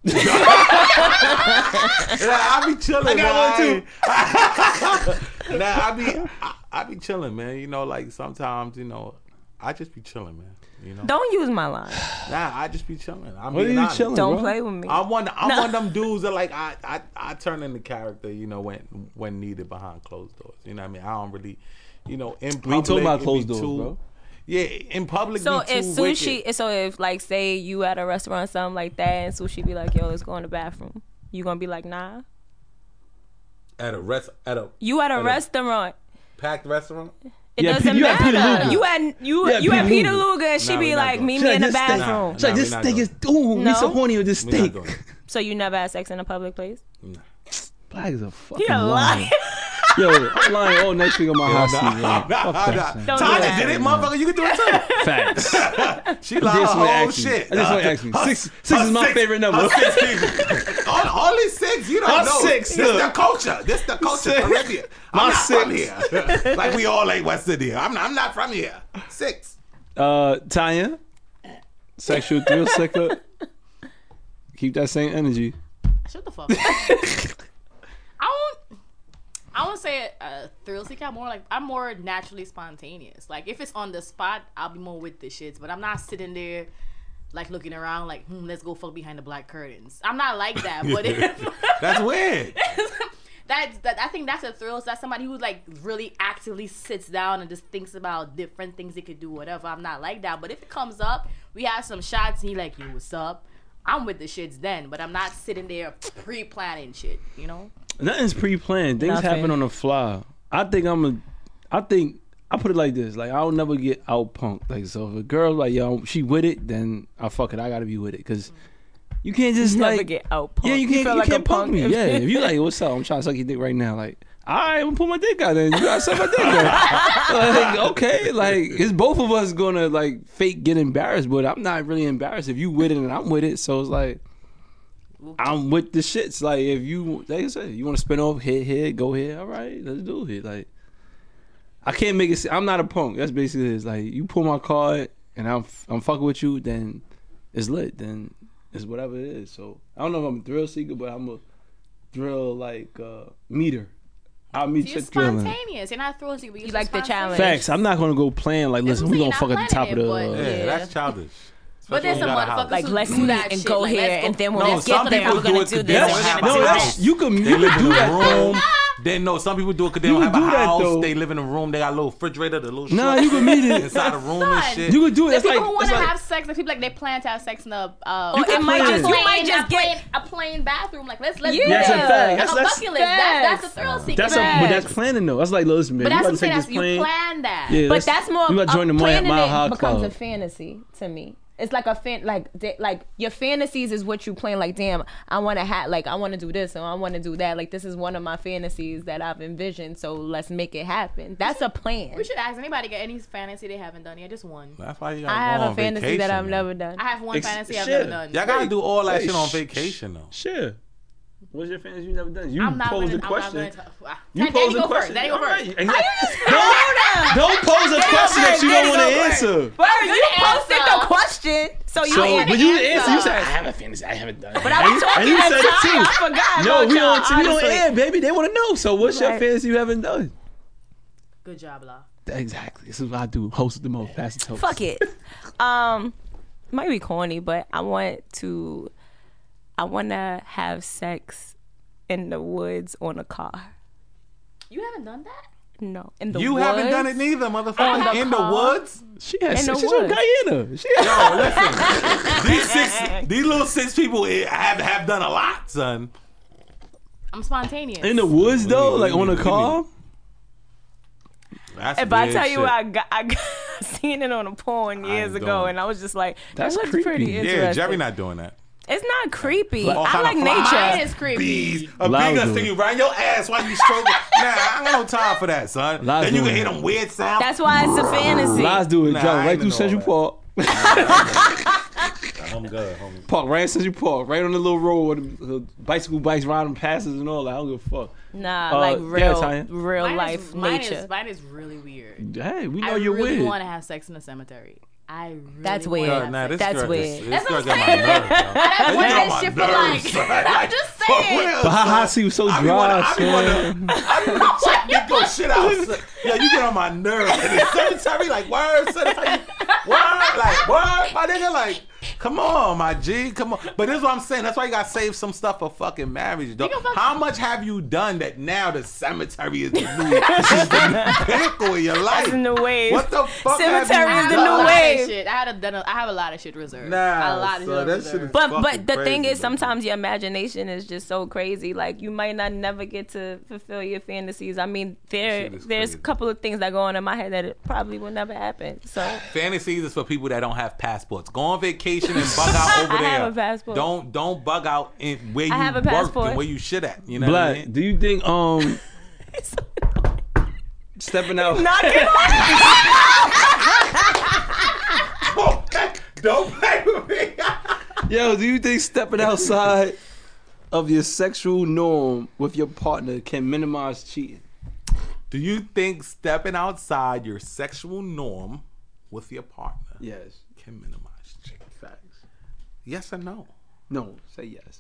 Yeah, I be chilling. I got man. Nah, I be I, I be chilling, man. You know, like sometimes, you know, I just be chilling, man. You know. Don't use my line. Nah, I just be chilling. I'm What are being you honest. chilling? Don't bro. play with me. I'm one. I'm No. one of them dudes that like I, I I turn into character. You know when when needed behind closed doors. You know what I mean. I don't really, you know, in public. We ain't talking about it be closed doors, too- bro. Yeah, in public. So be too if sushi, wicked. so if like say you at a restaurant something like that, and sushi be like, "Yo, let's go in the bathroom," you gonna be like, "Nah." at a rest at a You at a At a- restauant. packed restaurant. It Yeah, doesn't Pe- you at Peter matter. Luger. You at you Yeah, you Peter at Peter Luger. Luger, and she Nah, we be not like, doing "Meet She's me like, in the this steak- bathroom." she's like, Nah, this we not steak doing is ooh, me so No? horny with this We not steak. doing it. So you never had sex in a public place? Nah. Black is a fucking He a liar. liar. Yo, I'm lying all next week on my hot seat. Nah, man. nah, Fuck nah, that nah. shit. Don't do Tanya that. did it, motherfucker. You can do it too. Facts. She lied her This way whole ask me. shit. This way Uh, ask me. her- Six- six her is my favorite number. her Six people. On- Only six. You don't Her know. six, This look. the culture. This the culture. Six. Caribbean. I'm My not from six. here. Like we all ain't West Indian. I'm not, I'm not from here. Six. Uh, Tanya, sexual thrill seeker. Keep that same energy. Shut the fuck up. I won't. I won't say a thrill seeker. I'm more like I'm more naturally spontaneous. Like if it's on the spot, I'll be more with the shits. But I'm not sitting there like looking around like, hmm, let's go fuck behind the black curtains. I'm not like that. But if That's weird. that's that, I think that's a thrill. So that's somebody who like really actively sits down and just thinks about different things they could do, whatever. I'm not like that. But if it comes up, we have some shots and he like, yo, what's up? I'm with the shits then, but I'm not sitting there pre-planning shit, you know? Nothing's pre-planned. Things Nothing. happen on the fly. I think I'm a. I think I put it like this: like I'll never get out punked. Like so, if a girl's like, yo, she with it, then I fuck it. I gotta be with it because you can't just Never like. get out. Punk. Yeah, you can't. You, feel like a can't punk me. if- Yeah, if you like, what's up? I'm trying to suck your dick right now. Like, all right, I'm gonna pull my dick out. Then you gotta suck my dick out. Like, okay, like it's both of us gonna like fake get embarrassed, but I'm not really embarrassed if you with it and I'm with it. So it's like. I'm with the shits. Like if you, like I said, you want to spin off, hit, hit, go here. All right, let's do it. Like I can't make it. I'm not a punk. That's basically it. It's like you pull my card and I'm I'm fucking with you, then it's lit. Then it's whatever it is. So I don't know if I'm a thrill seeker, but I'm a thrill like uh, meter. I'll meet You're you thrilling. spontaneous. You're not thrilling, but you're You like the spontaneous. challenge. Facts. I'm not gonna go playing like, That's listen, what we I'm gonna saying, fuck at the top of not the. planning it, Yeah, Yeah. that's childish. But there's some Especially when you got a motherfuckers house. Like who let's do meet that and shit. go Like, here, let's go- and then when No, we some get there, people we're do gonna it do to this. them. and we're That's gonna No, do not- that's that. you can They you live can in do a that though. room. Then no, some people do it because they You don't have can a do that, house. though. They live in a room. They got a little refrigerator, the little Nah, shit you can meet it. inside the room and Son. shit. You can do it. There's That's people like, who want that's to like have sex. There's people like they plan to have sex in a. Uh, Or it might plan. just, you plain, might just a plain, get. a plain bathroom. Like let's let's Yeah. do That's a that. fact. Like That's- a that's bucket list. That's, that's a facts. thrill seeker. that's a, but Facts. that's planning though. That's like, listen, man, But you that's about what to I'm take saying. this You plane. plan that. Yeah, But let's- that's more. you of gotta join the a Mile, planning Mile it High becomes Club. a fantasy to me. It's like a fan, like they- like your fantasies is what you plan. Like, damn, I want to have, like, I want to do this and I want to do that. Like, this is one of my fantasies that I've envisioned. So let's make it happen. That's a plan. We should ask anybody got any fantasy they haven't done yet. Just one. That's why you gotta I go have on a fantasy vacation, that I've man. never done. I have one Ex- fantasy I've shit. never done. Y'all gotta do all that Hey, shit on sh- vacation though. Sure. What's your fantasy you never done? You I'm not pose gonna. a question. I'm not gonna. You Danny, pose go a first. question. Danny, go All right. first. Exactly. Don't, don't pose a question that you don't want to answer. But I'm you gonna posted answer. the question, so you So, answered. but you answer. answer. You said I have a fantasy. I haven't done. But I was talking and you to said it Ty, too. I forgot. No, about we y'all, don't. We don't honestly. air, baby. They want to know. So, what's your Right. fantasy you haven't done? Good job, La. Exactly. This is what I do. Host the most. Pass the toast. Fuck it. Um, might be corny, but I want to. I want to have sex in the woods on a car. You haven't done that? No, in the You woods. haven't done it neither, On motherfucker. the In the car. woods. She has In the six. She's from woods. Guyana. She has, Yo, listen. These six, these little six people have have done a lot, son. I'm spontaneous. in the woods though, What like do you on a mean? car. That's If I weird tell you, shit. I got, I got seen it on a porn years ain't ago, doing it. and I was just like, That's that looks creepy. pretty Yeah, interesting. Yeah, Jerry not doing that. It's not creepy. All I kind like of flies. Mine nature. is creepy. Bees, a Loud big dude. thing you around your ass while you stroking. Nah, I ain't got no time for that, son. Loud Then you dude. can hear them weird sounds. That's why it's a fantasy. Lies do it. Nah, Drive I right ain't through into Central all Park. I'm good, homie. Park right in Central Park, right on the little road where the, the bicycle bikes riding passes and all that. I don't give a fuck. Nah, Uh, like yeah, real, Tanya. real Mine life is, mine nature. Is, mine is really weird. Hey, we know I you're really weird. want to have sex in a cemetery. I really That's wanna weird. have Yo, nah, sex. this That's girl weird. Gets, this That's girl what got I'm my saying. nerves, yo. That's This one girl of my shit for like. nerves, son. I'm just For saying. real, But her son. hot seat was so I be dry, wanna- I be wanna- son. I be wanna check this girl shit out. Son. Yo, you get on my nerves. And the cemetery, like, word, son. That's how you, word, like, word, my nigga, like, come on, my G, come on. But this is what I'm saying. That's why you got to save some stuff for fucking marriage, though. How much have you done that now the cemetery is the new, is the new pinnacle in your life? That's the new wave. What the fuck Cemetery have is you the done? new wave. Shit. I had a, done a, I have a lot of shit reserved. Nah, a lot of so shit that reserved. shit is But fucking but the crazy, thing is, though. sometimes your imagination is just so crazy. Like you might not never get to fulfill your fantasies. I mean, there Shit is there's crazy. a couple of things that go on in my head that it probably will never happen. So Fantasies is for people that don't have passports. Go on vacation and bug out over I there. have a passport. Don't don't bug out in where you I have a work passport. and where you shit at. You know what I Black, mean? do you think um stepping out? knock it off. Don't play, don't play with me. Yo, do you think stepping outside of your sexual norm with your partner can minimize cheating? Do you think stepping outside your sexual norm with your partner Yes. can minimize cheating? Facts. Yes or no? No, say yes.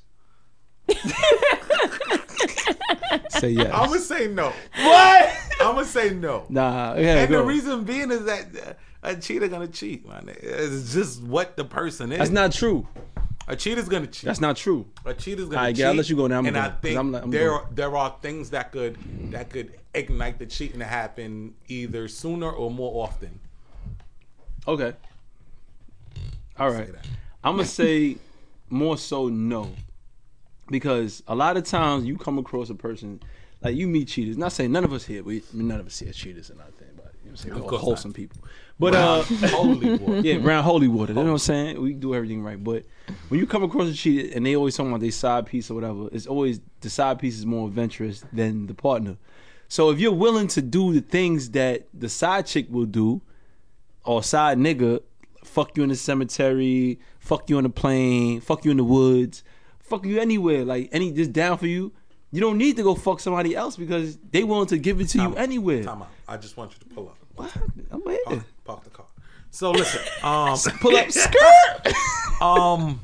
Say yes. I'm gonna say no. What? I'm gonna say no. Nah, yeah, And go. the reason being is that uh, a cheater gonna cheat, man. It's just what the person is. That's not true. A cheater's gonna cheat. That's not true. A cheater's gonna All right, cheat. yeah, I'll let you go now. I'm and going, I 'cause think I'm like- I'm there going. are, there are things that could that could ignite the cheating to happen either sooner or more often. Okay. All Say right. that. I'm gonna say more so no, because a lot of times you come across a person like you meet cheaters. Not saying none of us here, we none of us here cheaters or nothing, but you know what I'm saying Of we're all course wholesome not. people. But uh, Holy boy. yeah, around holy water. You know what I'm saying? We do everything right. But when you come across a cheater and they always talking about their side piece or whatever, it's always the side piece is more adventurous than the partner. So if you're willing to do the things that the side chick will do, or side nigga, fuck you in the cemetery, fuck you on the plane, fuck you in the woods, fuck you anywhere, like any just down for you, you don't need to go fuck somebody else because they willing to give it to Time you out. anywhere. Time out. I just want you to pull up. What? I'm here. Park, park the car. So listen, um, Pull up, skirt. um,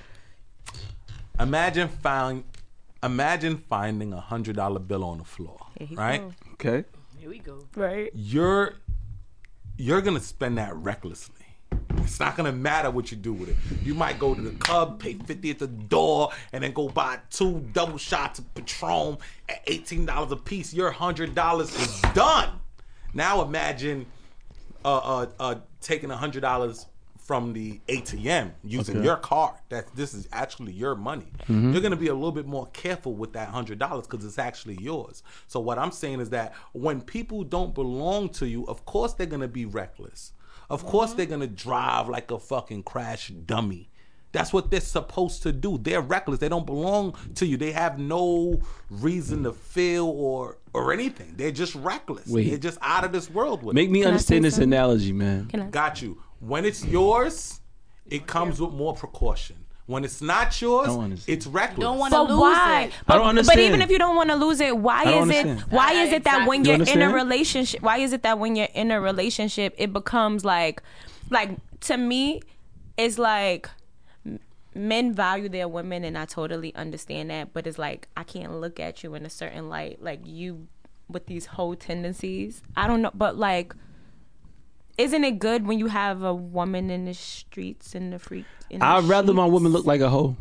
imagine find, imagine finding a hundred dollar bill on the floor, Here he right? go. Okay. Here we go. Right. You're you're gonna spend that recklessly. It's not gonna matter what you do with it. You might go to the club, pay fifty at the door, and then go buy two double shots of Patron at eighteen dollars a piece. Your hundred dollars is done. Now imagine uh, uh, uh, taking a hundred dollars from the A T M using Okay. your card. That this is actually your money. Mm-hmm. You're gonna be a little bit more careful with that hundred dollars because it's actually yours. So what I'm saying is that when people don't belong to you, of course they're gonna be reckless. Of course they're gonna drive like a fucking crash dummy. That's what they're supposed to do. They're reckless. They don't belong to you. They have no reason to feel or or anything. They're just reckless. Wait. They're just out of this world with Make it. me Can I understand say this something? analogy, man. Can I? Got you. When it's yours, it comes with more precaution. When it's not yours, I don't understand. it's reckless. Don't want to But lose why? it. But, I don't understand. But even if you don't want to lose it, why I don't is it? understand. Why Uh, is it that when exactly. you're You in a understand? relationship, why is it that when you're in a relationship, it becomes like, like to me, it's like m- men value their women, and I totally understand that. But it's like I can't look at you in a certain light, like you with these whole tendencies. I don't know, but like. Isn't it good when you have a woman in the streets and the freak? In the I'd rather my sheets? woman look like a hoe.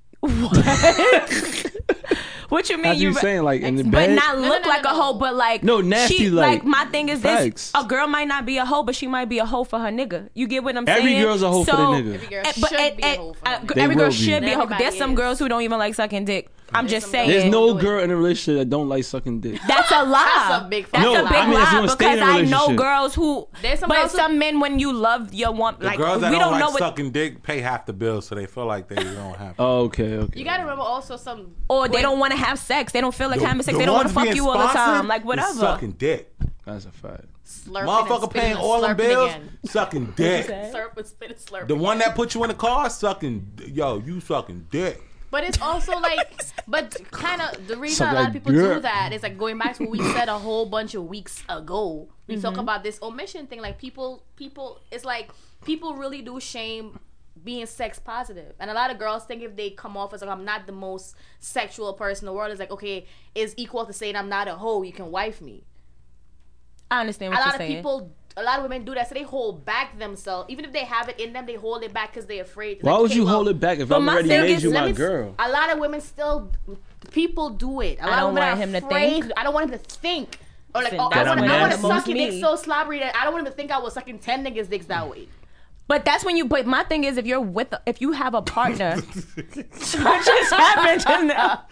What you mean? That's what you ra- saying, like in the but bed. not No, look no, no, like no, a hoe, no. but like No, nasty, She, like, my thing is facts. this: a girl might not be a hoe, but she might be a hoe for her nigga. You get what I'm Every saying? girl's a hoe for So- their nigga. Every girl eh, but should eh, be a eh, hoe for uh, her. They every will girl be. should be a hoe. Everybody There's some is. girls who don't even like sucking dick. I'm just some saying. girls- There's Don't no do it. girl in a relationship that don't like sucking dick. That's a lie. That's a big That's fucking a lie. big I mean, if you lie wanna stay in because a I know relationship. girls who. There's some but girls who- some men, when you love your woman, The like girls that we don't, don't like know what. sucking dick pay half the bill, so they feel like they don't have to. Oh, okay, okay. You gotta remember also some. Or they when- don't want to have sex. They don't feel like The- having sex. the They don't want ones to fuck being you all the sponsored time. Like is whatever. Sucking dick. That's a fact. slurping and Motherfucker spitting paying and all them slurping bills, again. sucking dick. Slurp and spit and slurp. The one again. that put you in the car, sucking. Yo, you sucking dick. But it's also like, but kind of the reason Suck a lot like of people do dick. that is like going back to what we said a whole bunch of weeks ago. We Mm-hmm. talk about this omission thing. Like people, people, it's like people really do shame being sex positive, and a lot of girls think if they come off as like I'm not the most sexual person in the world, it's like okay, is equal to saying I'm not a hoe. You can wife me. I understand A what lot you're of saying. people, a lot of women do that, so they hold back themselves. Even if they have it in them, they hold it back because they're afraid. Why Like, would okay, you well, hold it back if but I've my already thing made is, you let my me s- girl? A lot of women still, people do it. A lot I of don't women want are him to afraid. think. I don't want him to think. Or like, Listen, oh, I that's want, when I want that to moves suck your me. dick so slobbery that I don't want him to think I was sucking ten niggas' dicks that way. But that's when you. But my thing is, if you're with, if you have a partner, what just happened just now?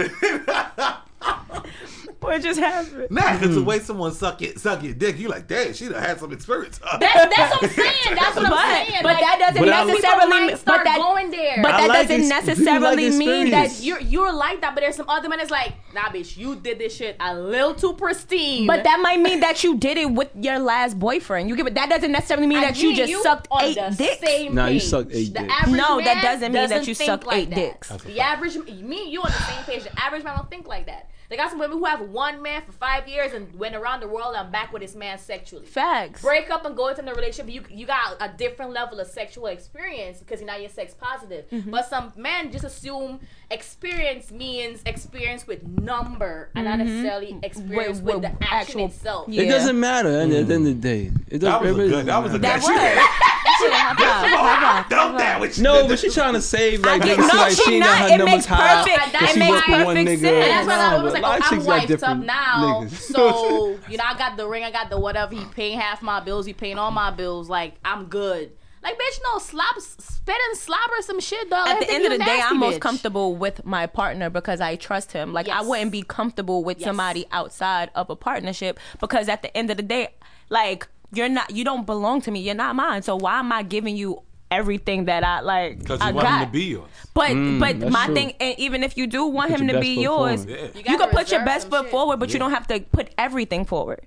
What just happened? Nah, it's the way someone suck it, suck your dick. You like, damn, she done had some experience. That's, that's what I'm saying. That's what I'm But, saying. but Like, that doesn't But I- necessarily people mean. might start But that, going there. but I that like doesn't ex- people like necessarily mean that experience. You're you're like that, but there's some other men that's like, nah, bitch, you did this shit a little too pristine. But that might mean that you did it with your last boyfriend. You give it. That doesn't necessarily mean And that you me and just sucked on eight the dicks. Same Nah, you page. sucked eight the dicks. Average No, that man doesn't mean that you think sucked like eight that. dicks. The average, me and you on the same page. The average man don't think like that. They got some women who have one man for five years and went around the world and back with this man sexually. Facts. Break up and go into a relationship, you you got a different level of sexual experience because now you're sex positive. Mm-hmm. But some men just assume experience means experience with number and not necessarily experience With- with, with the action actual- itself. Yeah. It doesn't matter at the end of the day. It doesn't, That was it a really good. That was a doesn't good. matter. That She- was. Don't that what she No, did. but she trying to save like I get- niggas no, feel like she she not. got her It numbers makes high. perfect- it and she makes work with one perfect nigga. sense. And that's why Nah, I was but like, a lot oh, of I'm chicks got wifed up different now. niggas. So, you know, I got the ring, I got the whatever. He paying half my bills, he paying all my bills. Like, I'm good. Like, bitch, no, slop, spit and slobber some shit, dog. At I the think end of you the day, nasty, I'm most bitch. comfortable with my partner because I trust him. Like, I Yes. wouldn't be comfortable with Yes. somebody outside of a partnership because at the end of the day, like, you're not, you don't belong to me. You're not mine. So why am I giving you everything that I like? Because I you want got. him to be yours. But Mm, but that's my true. thing, and even if you do want Put him your to best be foot yours, forward. Yeah. You you, gotta can put your reserve best some foot shit. forward, but Yeah. you don't have to put everything forward.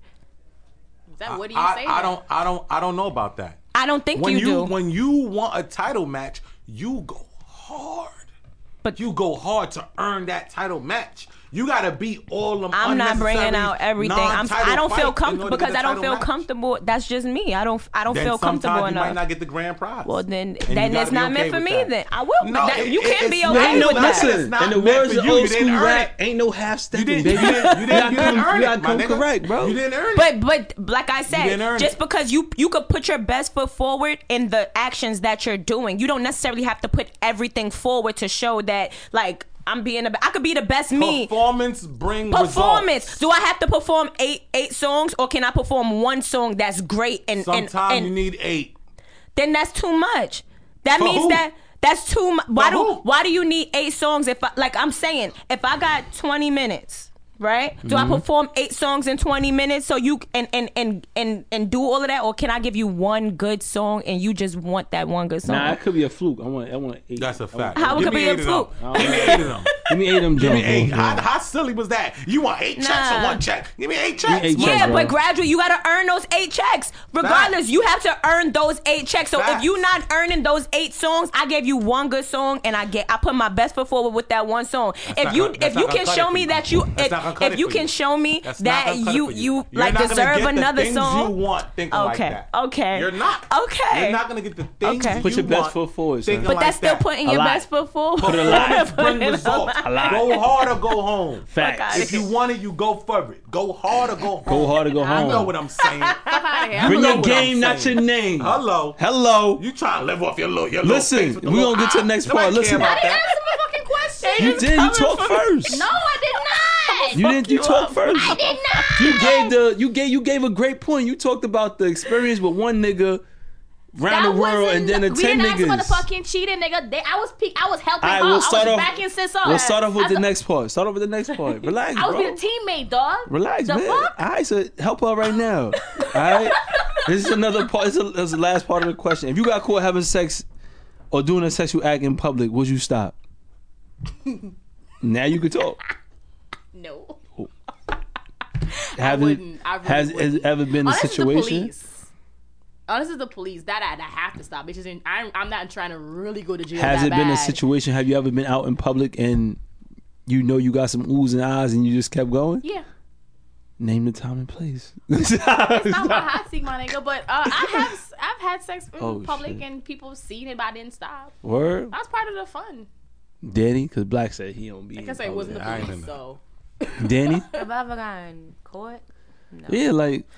Is that, what do you I, say? I then? don't. I don't. I don't know about that. I don't think When you, you, do. when you want a title match, you go hard. But- you go hard to earn that title match. You gotta beat all them. I'm not bringing unnecessary out everything. I'm. non-title I don't feel fights in comfortable order to get because the I don't title feel match. comfortable. That's just me. I don't. I don't Then feel comfortable sometimes you enough. might not get the grand prize. Well, then, And then you it's gotta be not meant okay for with me. that. Then I will. No, that, it- you it- can't be it's okay not- Ain't no with that. listen. It's not In the meant words for of you. old You didn't school earn rap, it. ain't no half stepping, You baby. didn't. You didn't. You didn't, you didn't come, earn you it, gotta my come nigga. correct, bro. You didn't earn it. But but like I didn't said, earn just it. because you you could put your best foot forward in the actions that you're doing, you don't necessarily have to put everything forward to show that like I'm being. A, I could be the best me. Performance bring Performance. results. Do I have to perform eight eight songs, or can I perform one song that's great and and, Sometimes and you need eight. then that's too much. That For means who? that that's too much. Why For do who? why do you need eight songs if I, like I'm saying if I got twenty minutes, right? Do Mm-hmm. I perform eight songs in twenty minutes so you and and and and and do all of that, or can I give you one good song and you just want that one good song? Nah, it could be a fluke. I want. I want eight. That's a fact. How it Give could me be a eight of fluke? them. Give me eight of them. Give me eight of them. Give me jump eight. rolls, How, bro. how silly was that? You want eight checks or Nah. one check? Give me eight checks. eight man. checks, Yeah, bro. but gradually you gotta earn those eight checks. Regardless, Facts. you have to earn those eight checks. So if Facts. you not earning those eight songs, I gave you one good song and I get I put my best foot forward with that one song. if not you gonna- that's if you not gonna can cut show it for me you. that you That's if, not gonna cut if it you for can you. show me That's not that gonna cut it you for you You're like not gonna deserve get the another things song. you want thinking like Okay, that. okay. You're not. Okay. You're not gonna get the things Okay. you Put your best want foot forward, son. thinking But like that's still that. putting A your lot. best foot forward. Put it a lot. Performance bring Put it a results. lot. A lot. Go hard or go home. Facts. outta If you want it, you go for it. Go hard or go home. Go hard or go You home. know what I'm saying. Fuck out of here. Bring know your what I'm game, not your saying. name. Hello. Hello. You trying to live off your little your Listen, little face with the we little gonna get to the eye. next Nobody part. care Listen. about I didn't that. answer my fucking question. You did. You talk first. No, I did not. You didn't. You talk first. I did not. You gave the. You gave. You gave a great point. You talked about the experience with one nigga around the world wasn't- and then the we ten didn't ask about the niggas. fucking cheating, nigga. They, I was peak. I was helping All right, her. we'll I start was off. backing sis up. We'll start off with As the a- next part. Start off with the next part. Relax, I was bro. being a teammate, dog. Relax, the man. Fuck? All right, so help her right now. All right, this is another part. This is, this is the last part of the question. If you got caught having sex or doing a sexual act in public, would you stop? Now you can talk. No. Have it, wouldn't. I really has has wouldn't. it ever been a Unless it's the situation? police. Unless it's the police, that I, I have to stop. Bitches, in, I'm, I'm not trying to really go to jail. Has that it been a bad. situation? Have you ever been out in public and you know you got some oohs and ahs and you just kept going? Yeah. Name the time and place. It's not my hot seat, my nigga, but uh, I have I've had sex in Oh, public shit. and people seen it, but I didn't stop. Word, That's part of the fun. Danny, because Black said he don't be. I in guess it public. wasn't the I ain't police, in so. Danny. Have I ever gotten caught? No. Yeah, like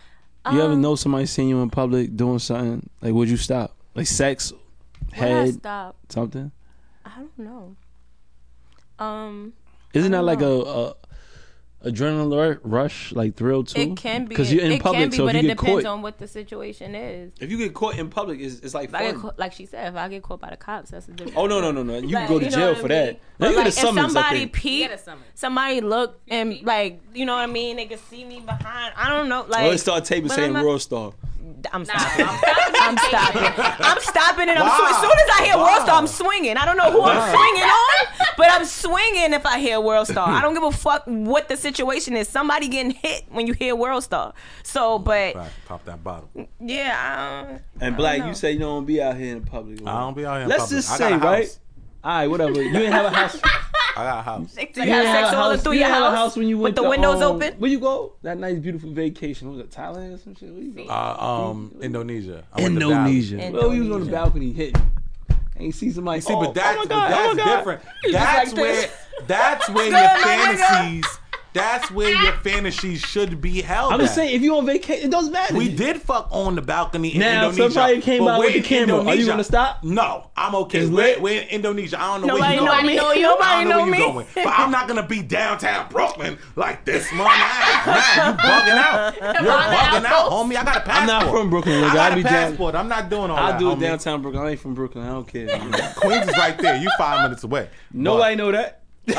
You ever Um, know somebody seeing you in public doing something? Like, would you stop? Like sex, Would I head, stop? something? I don't know. Um, Isn't I that don't like a, know. a adrenaline rush, like thrill too? it can be because you're in it public. can be, so but if it you get depends caught, on what the situation is. if you get caught in public, it's, it's like If I get fun. caught, like she said, if I get caught by the cops, that's a different. Oh no no no no! You Like, can go to you know jail what I for mean? that. Now But you like, get a if summons. I somebody think. peep, Get a summons. somebody look and like, you know what I mean? They can see me behind. I don't know. Like, Or they start taping but saying I'm not- World Star. I'm Nah, stopping. I'm stopping. I'm stopping. I'm stopping and I'm Wow. sw- as soon as I hear Wow. World Star, I'm swinging. I don't know who Wow. I'm swinging on, but I'm swinging if I hear World Star. I don't give a fuck what the situation is. Somebody getting hit when you hear World Star. So, but Right, pop that bottle. yeah, I don't, And I Black, don't you know. say you don't be out here in public. I don't be out here in Let's public. just I say, got a right? house. All right, whatever. You didn't have a house. I got a house. Do you You have didn't sex a all house- through you your didn't have a house, house when you with went the to, windows um, open? Where you go? That nice, beautiful vacation. What was it, Thailand or some shit? Where you go? Uh, um, Indonesia. I went to Indonesia. Bali. Well, you was on the Indonesia. balcony hitting. Ain't see somebody. See, oh, but that's, oh my but God, that's oh my God. different. You just That's like where this. that's where Good, your my nigga. fantasies. That's where your fantasies should be held. I'm just at. saying, if you on vacation, it doesn't matter. We did fuck on the balcony in Now, if Indonesia. somebody came but out we're with the in camera, are you Indonesia. gonna stop? No, I'm okay. It's We're, lit. we're in Indonesia. I don't know Nobody where you know going. me. Know you. I Nobody don't know know where you me. going. But I'm not gonna be downtown Brooklyn like this month. Nah, you bugging out. You're bugging out, homie. I got a passport. I'm not from Brooklyn. I Nigga. got I a be down. passport. I'm not doing all I'll that. do it homie. downtown Brooklyn. I ain't from Brooklyn. I don't care. Queens is right there. You five minutes away. Nobody know that.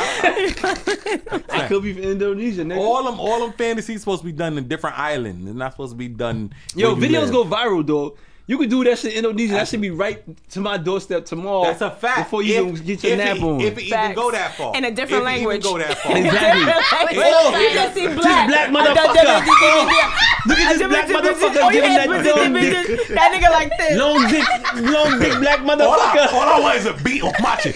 I could be from Indonesia, nigga. All them, all them fantasies supposed to be done in different islands. They're not supposed to be done. Yo, where you videos live. go viral, dog. You could do that shit in Indonesia. That should be right to my doorstep tomorrow. That's a fact. Before you If- even get your if nap it, on. If it even Facts. go that far. In a different if it even language. go that far. Exactly. Oh, you just see black. black motherfucker. Look at this black motherfucker Oh, giving yeah, that long dick. that nigga like this. Long dick, long dick black All I, motherfucker. all I want is a beat on my shit.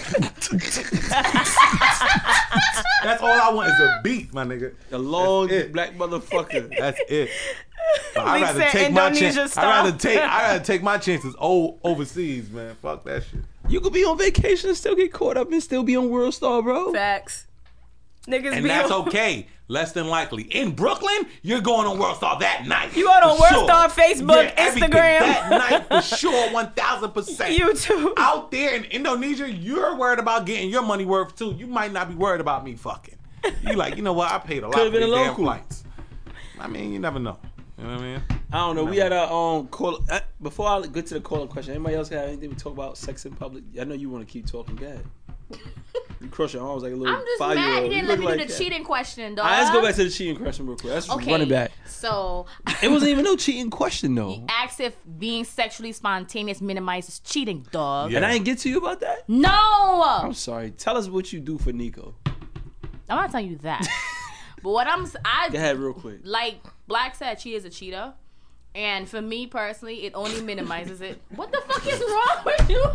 That's all I want is a beat, my nigga. The long That's dick it. black motherfucker. That's it. But I'd Lee rather said take my Indonesia chance. style. I'd rather take. I'd rather take my chances o- overseas, man. Fuck that shit. You could be on vacation and still get caught up and still be on World Star, bro. Facts. Niggas And be that's on- okay. Less than likely. In Brooklyn, you're going on World Star that night. You going on For World sure. Star, Facebook, Yeah, everything. Instagram. That night for sure, one thousand percent. You too. Out there in Indonesia, you're worried about getting your money worth too. You might not be worried about me fucking. You like, you know what? I paid a lot Could've for been these a damn local. flights. I mean, you never know. You know what I mean? I don't know. We had a um call. Uh, before I get to the call up question, anybody else got anything to talk about sex in public? I know you want to keep talking. Go ahead. You cross your arms like a little I'm just five mad year he old. didn't let me do the cheating question, dog. All right, let's go back to the cheating question real quick. Let's Okay, run it back. So It wasn't even no cheating question though. he asked if being sexually spontaneous minimizes cheating, dog. Yeah. And I didn't get to you about that. No, I'm I'm sorry. Tell us what you do for Nico. not telling you that. But what I'm, I Go ahead, real quick. like Black said, she is a cheater. And for me personally, it only minimizes it. What the fuck is wrong with you?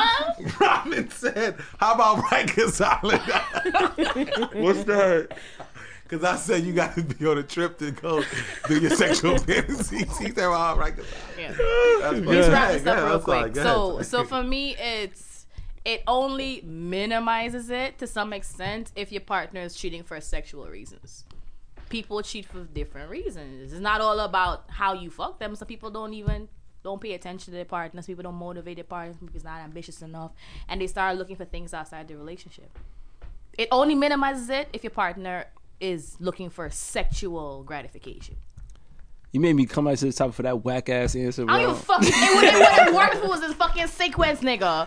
Robin said, how about Rikers Island? What's that? Because I said you got to be on a trip to go do your sexual fantasies. He said, well, Rikers Island. Yeah. That's Let's fine. wrap this Go up ahead, real I'm sorry. quick. Go So, ahead. so for me, it's it only minimizes it to some extent if your partner is cheating for sexual reasons. People cheat for different reasons. It's not all about how you fuck them. Some people don't even don't pay attention to their partners. People don't motivate their partners because they're not ambitious enough, and they start looking for things outside the relationship. It only minimizes it if your partner is looking for sexual gratification. You made me come back to the top for that whack ass answer, bro. I don't even fucking. It wouldn't, it wouldn't work if it was this fucking sequence, nigga.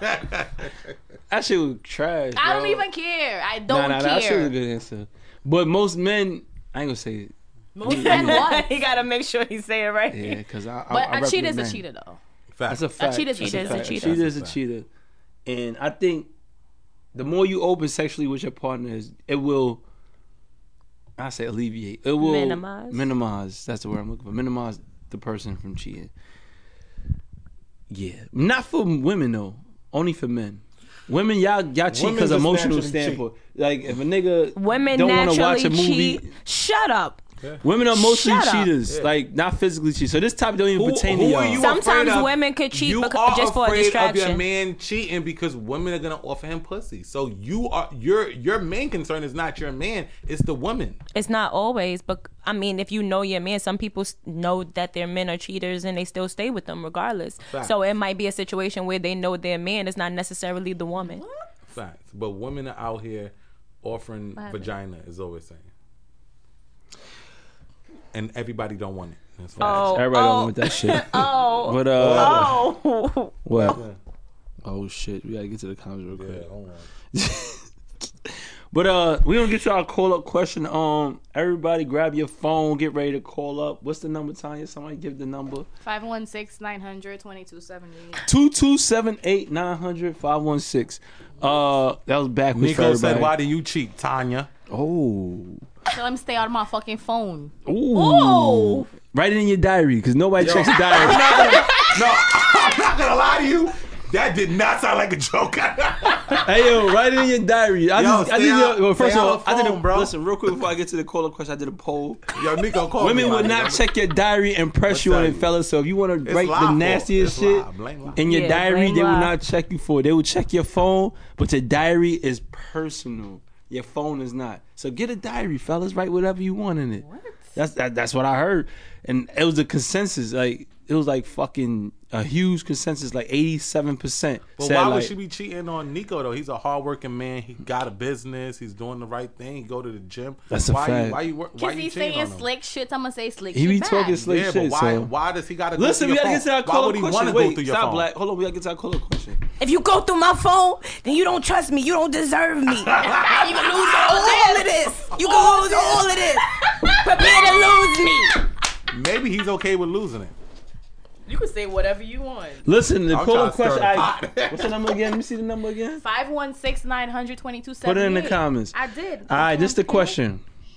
That shit was trash. I don't bro. even care. I Nah, don't nah, that shit was care. a good answer. But most men, I ain't gonna say it. Most men what? he gotta make sure he say it right. Yeah, because I. But I, I a cheater is represent a men. cheater, though. Fact. That's a fact. cheater's a That's cheater. fact. That's a cheater. cheater is a That's a cheater. And I think the more you open sexually with your partner, is it will. I say alleviate. It will Minimize. Minimize. That's the word I'm looking for. Minimize the person from cheating. Yeah, not for women though. Only for men. Women, y'all y'all cheat Women because just emotional naturally cheat. standpoint. Like if a nigga Women don't want to naturally watch a movie. cheat. Shut up. Yeah. Women are mostly Shut up. cheaters, Yeah. like not physically cheaters. So this topic don't even Who- pertain who to are y'all. you Sometimes afraid of? women could cheat You becau- are just for a afraid of your distraction. man cheating because women are gonna offer him pussy. So you are your your main concern is not your man; it's the woman. It's not always, but I mean, if you know your man, some people s- know that their men are cheaters and they still stay with them regardless. Facts. So it might be a situation where they know their man is not necessarily the woman. Facts. But women are out here offering What happened? vagina, is always saying, and everybody don't want it. That's why. Oh, Everybody oh, don't want that shit. oh, But uh, oh. what? Yeah. Oh shit, we gotta get to the comments real Yeah, quick. hold on. But uh, we gonna get y'all a call up question. Um, everybody grab your phone, get ready to call up. What's the number, Tanya? Somebody give the number. five one six, nine hundred, twenty-two seventy-eight. two two seven eight nine hundred five one six. Uh, that was backwards for Nico everybody. said, "Why do you cheat, Tanya?" Oh. Tell him stay out of my fucking phone. Ooh. Oh. Write it in your diary, because nobody checks the diary. No, I'm not gonna lie to you. That did not sound like a joke. Hey yo, write it in your diary. I Yo, just, I stay just, out- well, first stay of all, out I the did a phone, bro. listen real quick before I get to the call up question. I did a poll. Yo, Nico, call Women me, would my not nigga. check your diary and press I'll you on tell it, you. fellas. So if you want to It's write lie the for- nastiest it's shit lie. Blame lie. in your Yeah, diary, blame they will lie. not check you for it. They will check your phone, but your diary is personal. Your phone is not. So get a diary, fellas. Write whatever you want in it. What? That's that, that's what I heard, and it was a consensus. Like it was like fucking a huge consensus, like eighty-seven percent. But why would she be cheating on Nico though? He's a hardworking man. He got a business. He's doing the right thing. He go to the gym. That's a why fact. You, why you? Why Because you he's cheating saying on him? slick shit, I'm going to say slick He shit be back. talking slick Yeah, shit. but why? So. Why does he got to go Listen, to we your gotta phone? get to our Why call would up he question. want to Wait, go through your stop, phone? Black. Hold on, we gotta get to our call up question. If you go through my phone, then you don't trust me. You don't deserve me. You can lose all, all of this. You can lose all of this. Prepare to lose me. Maybe he's okay with losing it. You can say whatever you want. Listen, the I'm call trying up to stir question. the I, pot. what's the number again? Let me see the number again. five one six, nine hundred, twenty-two Put it in seventy-eight. the comments. I did. All right, this is the question.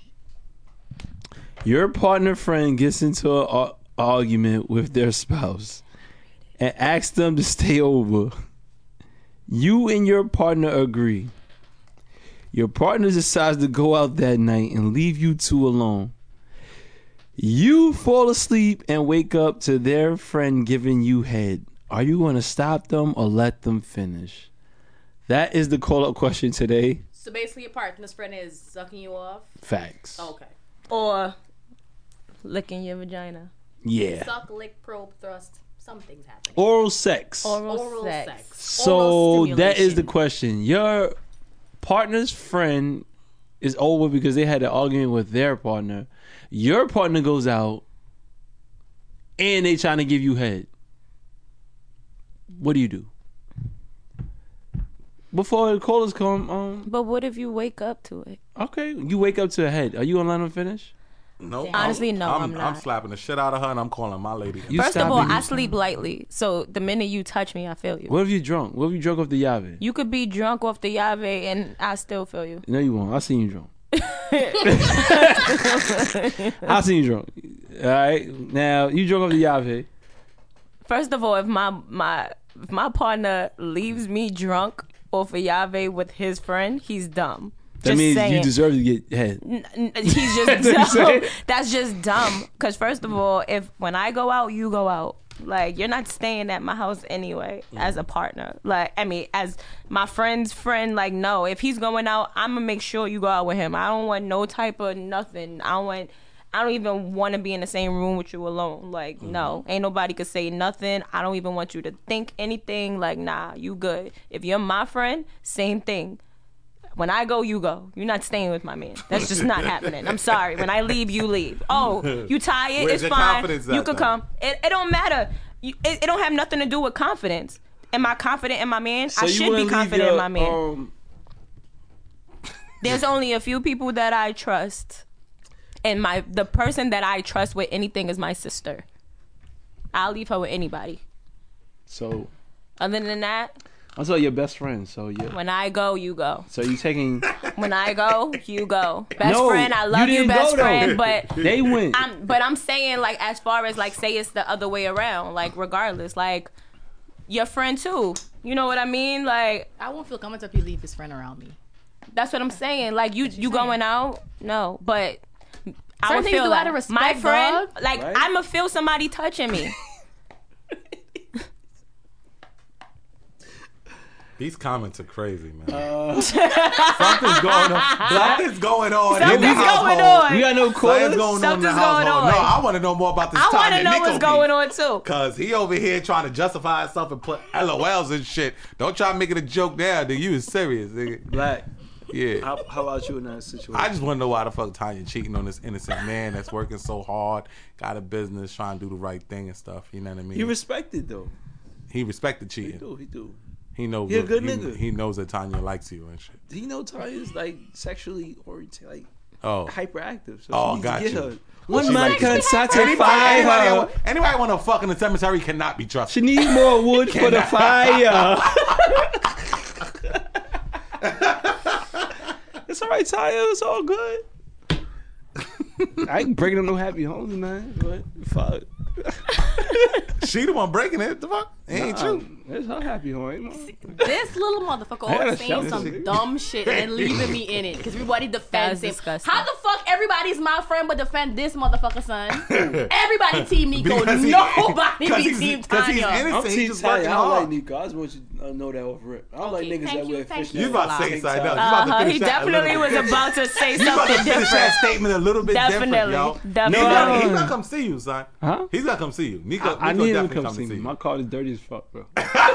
Your partner friend gets into an ar- argument with their spouse and asks them to stay over. You and your partner agree. Your partner decides to go out that night and leave you two alone. You fall asleep and wake up to their friend giving you head. Are you going to stop them or let them finish? That is the call-up question today. So basically, your partner's friend is sucking you off. Facts. Okay. Or licking your vagina. Yeah. Suck, lick, probe, thrust. Something's happening. Oral sex. Oral, Oral sex. sex. So Oral that is the stimulation. question. Your partner's friend is over because they had an argument with their partner. Your partner goes out and they trying to give you head. What do you do? Before the callers come, um, But what if you wake up to it? okay, you wake up to a head. Are you gonna let them finish? No, Honestly, no, I'm I'm not. slapping the shit out of her and I'm calling my lady. You First stop of all, it. I sleep lightly. So the minute you touch me, I feel you. What if you drunk? What if you drunk off the Yave? You could be drunk off the Yave and I still feel you. No, you won't. I seen you drunk. I seen you drunk. All right, now you drunk off the Yave. First of all, if my my if my partner leaves me drunk off a Yave with his friend, he's dumb. That Just means saying. you deserve to get head. N- n- he's just That's what I'm dumb. saying. That's just dumb. Because first of all, if when I go out, you go out. Like you're not staying at my house anyway as a partner. Like I mean, as my friend's friend. Like no, if he's going out, I'm gonna make sure you go out with him. I don't want no type of nothing. I don't want. I don't even want to be in the same room with you alone. Like no, ain't nobody could say nothing. I don't even want you to think anything. Like nah, you good. If you're my friend, same thing. When I go, you go. You're not staying with my man. That's just not happening. I'm sorry. When I leave, you leave. Oh, you tired? Where's It's your fine. confidence You at could then? come. It, it don't matter. You, it, it don't have nothing to do with confidence. Am I confident in my man? I you should wouldn't be leave confident your, in my man. Um, There's only a few people that I trust, and my the person that I trust with anything is my sister. I'll leave her with anybody. so Other than that, I'm also your best friend. So yeah. when I go, you go. So you taking? When I go, you go. Best No, friend, I you love you, didn't best go, though. friend, but They went. I'm but I'm saying like as far as like say it's the other way around, like regardless, like your friend too. You know what I mean? Like I won't feel comfortable if you leave his friend around me. that's what I'm saying. Like you you going out? No. But I Certain would things feel you that. gotta respect, My friend, dog. like Right? I'ma feel somebody touching me. These comments are crazy, man. Uh, Something's going on. Something's going on in the Something's household. going on. we got no Something's callers. going on in the Something's going household. on. No, I want to know more about this I want Tanya to know Nico what's going beef. on too. Cause he over here trying to justify himself and put L O Ls and shit. Don't try making a joke now, nigga. You is serious, nigga. Black. Yeah. How, how about you in that situation? I just want to know why the fuck Tanya cheating on this innocent man that's working so hard, got a business, trying to do the right thing and stuff. You know what I mean? he respected though. he respected He cheating. do. He do. He knows. He a good he, nigga. He knows that Tanya likes you and shit. Do you know Tanya's like sexually oriented, like Oh. hyperactive? So Oh, she needs got to get you. her. One She man like- can Anybody, satisfy anybody, her. anybody want to fuck in the cemetery cannot be trusted. She needs more wood for the fire. It's all right, Tanya. It's all good. I ain't breaking up no happy homes, man. But fuck. She the one breaking it. The fuck? It ain't Nah, true. It's her happy home. Ain't no- This little motherfucker I gotta always shout saying some this nigga. dumb shit and then leaving me in it because everybody defends him. That's disgusting. How the fuck everybody's my friend but defend this motherfucker, son? Everybody team Nico. Because he- Nobody because be he's- team because he's Tanya. innocent. I'm He Team just Tanya. working I don't like hard. Nico. I just want you to know that off rip. I don't like Okay, niggas thank that you, wear thank fish. you. You about to say Tank something top. else. You about to Uh-huh. finish He that a little definitely bit. was about to say You about to something finish that different. statement a little bit Definitely. different, yo. Definitely. He's gonna, he's gonna come see you, son. Huh? He's gonna come see you. Nico, I, I Nico need him to definitely come come see to see me. you. My car is dirty as fuck, bro.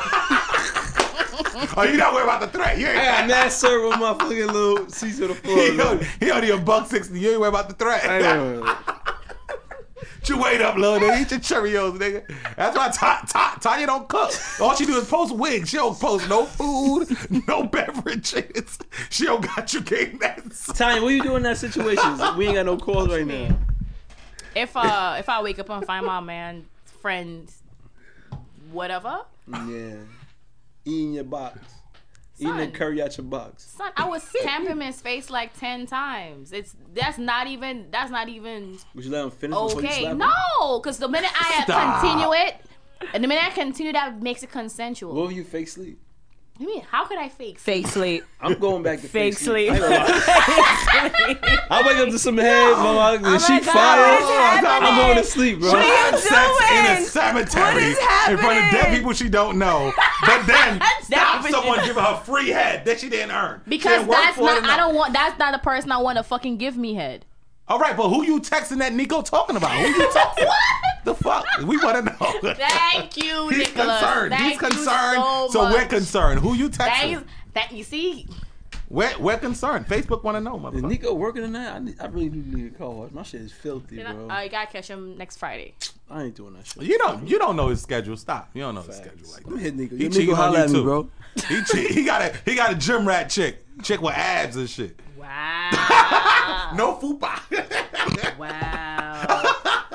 Oh, you not worried about the threat. You ain't I got mad syrup on my fucking little seats on the floor. he, bro. only, he only a buck sixty. You ain't worried about the threat. I know. You wait up, little nigga. Eat your Cheerios, nigga. That's why Ta- Ta- Tanya don't cook. All she do is post wigs. She don't post no food, no beverages. She don't got you getting that. Tanya, what you doing in that situation? We ain't got no calls right now. If uh if I wake up and find my man, friend, whatever, Yeah. Eating your box. Eating the Son. curry out your box. son, I would stamp him in his face like ten times. It's that's not even that's not even Would you let him finish before you okay. slap him? No, because the minute I Stop. continue it, and the minute I continue that makes it consensual. What if you fake sleep? I mean, how could I fake? Fake sleep. I'm going back to Fake fake, sleep. I ain't gonna lie. I wake up to some head, mama. Oh she my God, fire. what is I'm happening? going to sleep, bro. What are you Have sex in a doing? cemetery What is in front of dead happening? people she don't know, but then stop happening? someone giving her free head that she didn't earn. She Because didn't work that's for it not. enough. I don't want. That's not the person I want to fucking give me head. All right, but who you texting that Nico talking about? Who you talking? The fuck? We want to know. Thank you, He's Nicholas. concerned. Thank He's you concerned. so, So, we're much. concerned. Who you texting? Thanks. That you see, We're, we're concerned. Facebook want to know, Is motherfucker. Nico working tonight? I, need, I really do need a call. My shit is filthy, you bro. know, I gotta catch him next Friday. I ain't doing that shit. You don't. You don't know his schedule. Stop. You don't know his Facts. schedule like Let me that. hit Nico. He Yo, cheating Nico, on holla you at me, too. bro. He cheat, He got a he got a gym rat chick. Chick with abs and shit. Wow. No fupa. Wow.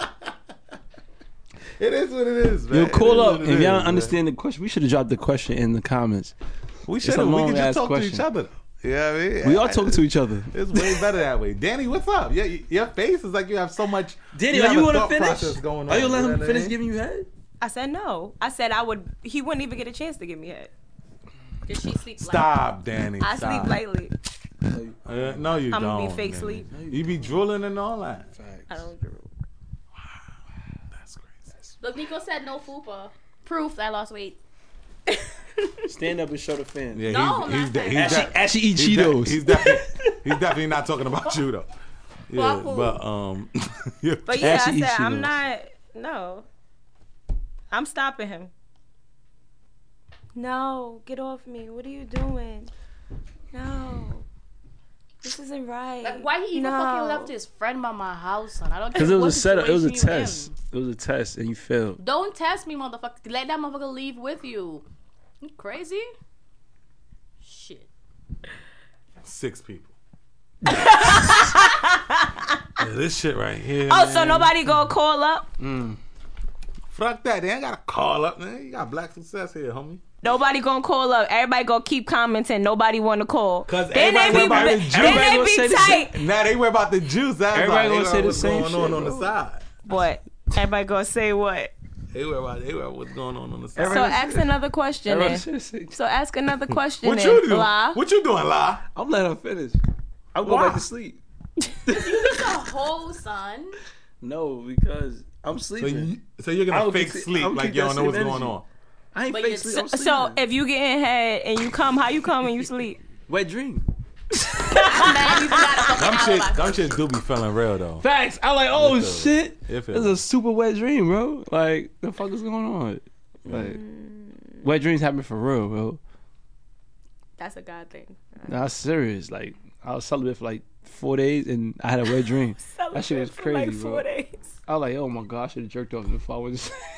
It is what it is, man. Yo, It call is up. what it If y'all is, don't man. understand the question, we should have dropped the question in the comments. We It's should a have. We long could just ass talk to question. each other. Yeah, I mean, We all talking to each other. It's way better that way. Danny, what's up? Yeah, your face is like you have so much. Danny, you are have you a want to thought finish? process going Are you on, let know him what I finish mean? giving you head? I said no. I said I would. He wouldn't even get a chance to give me head. Did she sleep? Stop, Danny. I stop. sleep lightly. Uh, no, you I'ma don't. be fake Danny. sleep. You be drooling and all that. I don't drool. That's crazy. Look, Nico said no fupa. Proof I lost weight. Stand up and show the fans. Yeah, No, he's, I'm he's, not de- saying he's, Actually, de- actually eat he's de- Cheetos. he's definitely he's definitely not talking about you though. Yeah, Waffle. but um, yeah. But yeah, Actually, I said eat I'm Cheetos. not. No. I'm stopping him. No, get off me. What are you doing? No. This isn't right. Like, why he even no. fucking left his friend by my house, son? I don't care Because it what was a setup. It was a situation you in. test. It was a test, and you failed. Don't test me, motherfucker. Let that motherfucker leave with you. You crazy? Shit. Six people. Yeah, this shit right here. Oh, man. so nobody gonna call up? Fuck that. They ain't gotta call up, man. You got black success here, homie. Nobody gonna call up. Everybody gonna keep commenting. Nobody wanna call. 'Cause then they everybody be, worry about the then juice. they Everybody gonna be say the tight. Now they worry about the juice. That's Everybody all. gonna They say worry the what's same going shit, on on the bro. side. What? Everybody gonna say what? They worry about they worry about what's going on on the side. So ask another question Everybody then. should say- So ask another question What then. you doing? La. What you doing, La? I'm letting her finish. I'm going Why? back to sleep. You need the whole son. No, because I'm So, sleeping. you, so you're I gonna don't fake keep- I sleep don't like keep you that don't know same what's energy. going on. I ain't But fake you- sleep. I'm So sleeping. if you get in head and you come, how you come when you sleep? Wet dream. Man, you gotta fucking Them shit, alibi. them shit do be feeling real though. Facts. I like, oh It feels- shit. it feels- It's a super wet dream, bro. Like, the fuck is going on? Like, wet dreams happen for real, bro. That's a God thing. Nah, serious. Like, I was celibate for like four days and I had a wet dream. That shit was For crazy, like bro. four days. I was like, oh my god, I should have jerked off in the fall.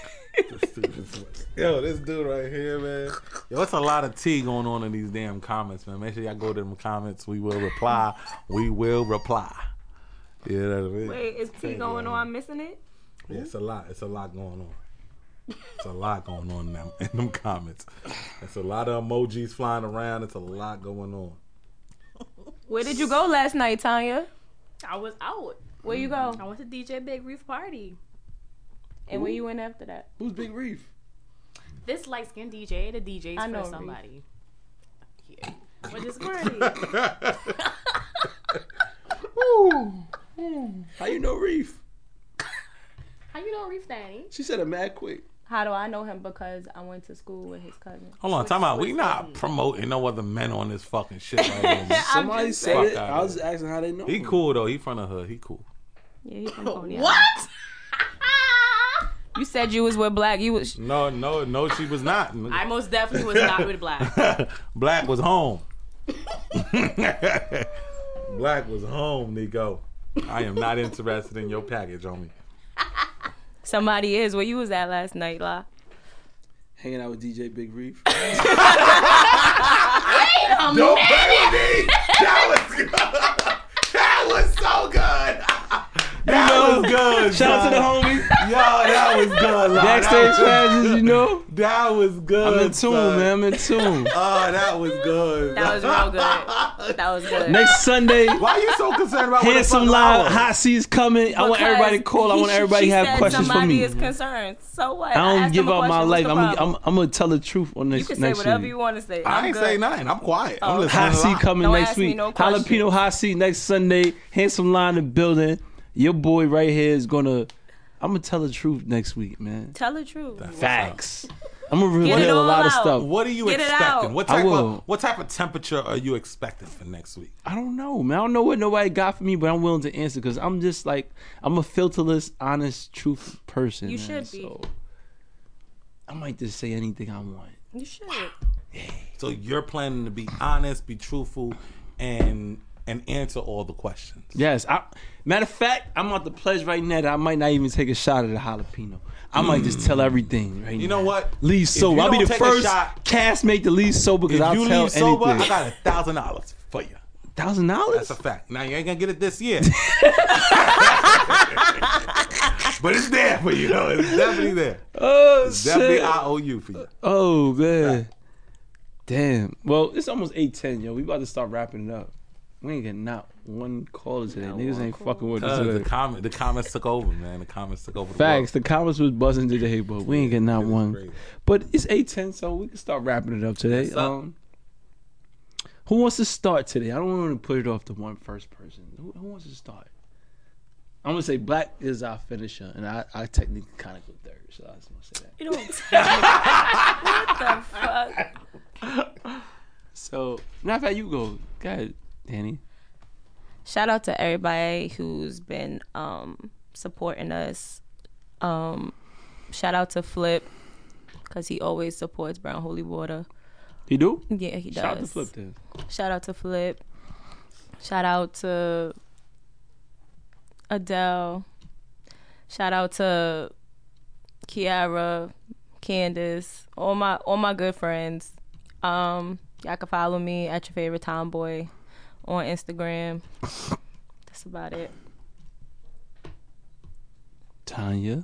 Yo, this dude right here, man. Yo, it's a lot of tea going on in these damn comments, man. Make sure y'all go to them comments. We will reply. We will reply. Yeah, that's it. Wait, is T going on? I'm missing it. Yeah, it's a lot. It's a lot going on. It's a lot going on in them, in them comments. It's a lot of emojis flying around. It's a lot going on. Where did you go last night, Tanya? I was out. Where you go? I went to D J Big Reef party. And where you went after that? Who's Big Reef? This light skinned D J, the D J's I know for Reef. somebody. Yeah. But this party. How you know Reef? How you know Reef Danny? She said it mad quick. How do I know him? Because I went to school with his cousin. Hold on, time out. We not promoting no other men on this fucking shit right now. Somebody just said saying. it. I was asking how they know. He him. cool though. He from the hood. He cool. Yeah, he from Coney Island. What? You said you was with Black. You was. No, no, no. She was not. I most definitely was not with Black. Black was home. Black was home, Nico. I am not interested in your package, homie. Somebody is. Where you was at last night, La? Hanging out with D J Big Reef. Don't play with me. That was good. That was so good. That was good. Shout out to the son. homie. Yo, that was good. Lord. Backstage That was- passes, you know. That was good. I'm in tune, son. man. I'm in tune. Oh, that was good. That was real good. That was good. Next Sunday, Why are you so concerned about what the handsome fuck live I was? hot seats coming. I want Because everybody to call. I he- want everybody she to have said questions for somebody me. is concerned. So what? I don't asked give him a up my question. life. What's I'm the gonna, I'm, problem? I'm gonna tell the truth on You next can say next whatever week. you want to say. I I'm ain't good. say nothing. I'm quiet. I'm Oh. listening Hot a seat lot. coming Don't next ask me week. no questions. Jalapeno hot seat next Sunday. Handsome line in the building. Your boy right here is gonna. I'm gonna tell the truth next week, man. Tell the truth. Facts. I'm gonna Get it reveal a all lot of out. stuff. What are you Get it expecting? out. What I type will. of what type of temperature are you expecting for next week? I don't know, man. I don't know what nobody got for me, but I'm willing to answer because I'm just like I'm a filterless, honest, truth person. You man. should be. So I might just say anything I want. You should. So you're planning to be honest, be truthful, and and answer all the questions. Yes. I, matter of fact, I'm about to pledge right now that I might not even take a shot at the jalapeno. I might just tell everything right now. You know what? Leave If sober. you I'll be don't the take a first shot- castmate to leave sober because If I'll you tell leave sober, anything. I got a thousand dollars for you. Thousand That's dollars? a fact. Now you ain't gonna get it this year, but it's there for you. Though. It's definitely there. Oh It's definitely shit! I O U for you. Oh man, damn. Well, it's almost eight ten, yo. We about to start wrapping it up. We ain't getting not one caller today. Not Niggas one ain't call. fucking with us Cause the today. comment, the comments took over, man. The comments took over. The Facts. world. The comments was buzzing today, but we ain't getting not It was one. crazy. But it's eight ten, so we can start wrapping it up today. What's up? Um, who wants to start today? I don't want to put it off to one first person. Who, who wants to start? I'm gonna say Black is our finisher, and I, I technically kind of go third, so I just want to say that. You don't. What the fuck? So, matter of fact, you go. Go ahead, Danny. Shout out to everybody who's been um, supporting us. Um, shout out to Flip because he always supports Brown Holy Water. You do? Yeah, he does. Shout out to Flip then. Shout out to Flip. Shout out to Adele. Shout out to Kiara, Candace, all my all my good friends. Um, y'all can follow me at your favorite tomboy on Instagram. That's about it. Tanya.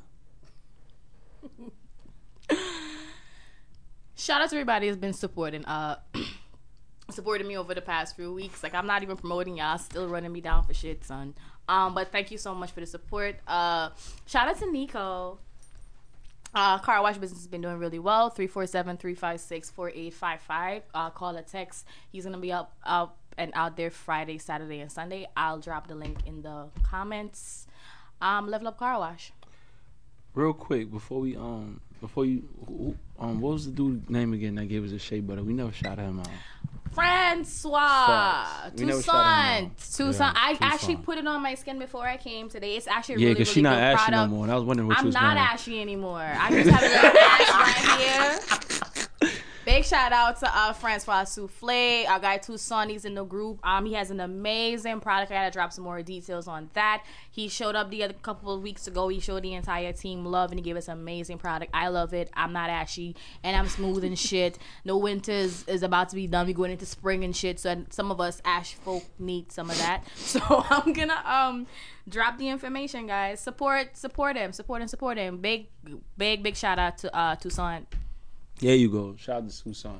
Shout out to everybody who's been supporting uh supporting me over the past few weeks. Like I'm not even promoting y'all, still running me down for shit, son. Um, but thank you so much for the support. Uh, shout out to Nico. Uh, car wash business has been doing really well. three four seven, three five six, four eight five five. Uh, call or text. He's gonna be up up and out there Friday, Saturday, and Sunday. I'll drop the link in the comments. Um, Level Up Car Wash. Real quick before we um before you who, um what was the dude name again that gave us a shea butter? We never shouted him out. Francois Toussaint. Toussaint. Yeah, I Toussaint. actually put it on my skin before I came today. It's actually a Yeah, really, because really she not good ashy product. no more. And I was wondering what I'm you was not going. ashy anymore. I just have a little ash right here. Big shout out to uh, Francois Souffle, our guy Toussaint. He's in the group. Um, he has an amazing product. I gotta drop some more details on that. He showed up the other couple of weeks ago. He showed the entire team love, and he gave us an amazing product. I love it. I'm not ashy, and I'm smooth and shit. No winters is about to be done. We're going into spring and shit. So some of us ash folk need some of that. So I'm gonna um drop the information, guys. Support, support him, support him, support him. Big, big, big shout out to uh Toussaint. There you go. Shout out to Toussaint.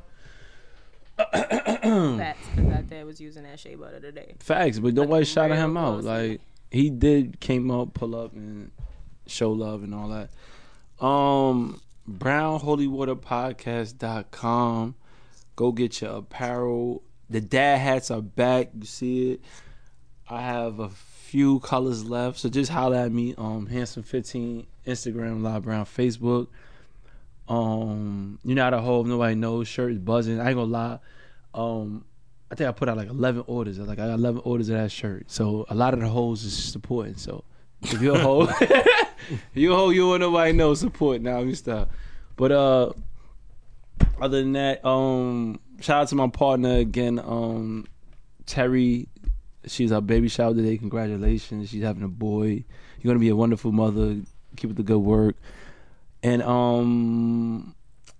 Facts, because that dad was using that shea butter today. Facts, but nobody Like, shouted real him out. close. Like he did came up, pull up, and show love and all that. Um, brown holy water podcast dot com. Go get your apparel. The dad hats are back. You see it. I have a few colors left, so just holler at me. Um, Handsome fifteen Instagram, Live Brown Facebook. Um, you know how to hold. Nobody knows. Shirt is buzzing. I ain't gonna lie. Um, I think I put out like eleven orders. Like I got eleven orders of that shirt. So a lot of the hoes is supporting. So if you're a hoe, you a hoe, you want nobody know support. Now let me stop. But uh, other than that, um, shout out to my partner again, um, Terry. She's our baby shower today. Congratulations. She's having a boy. You're gonna be a wonderful mother. Keep up the good work. And um,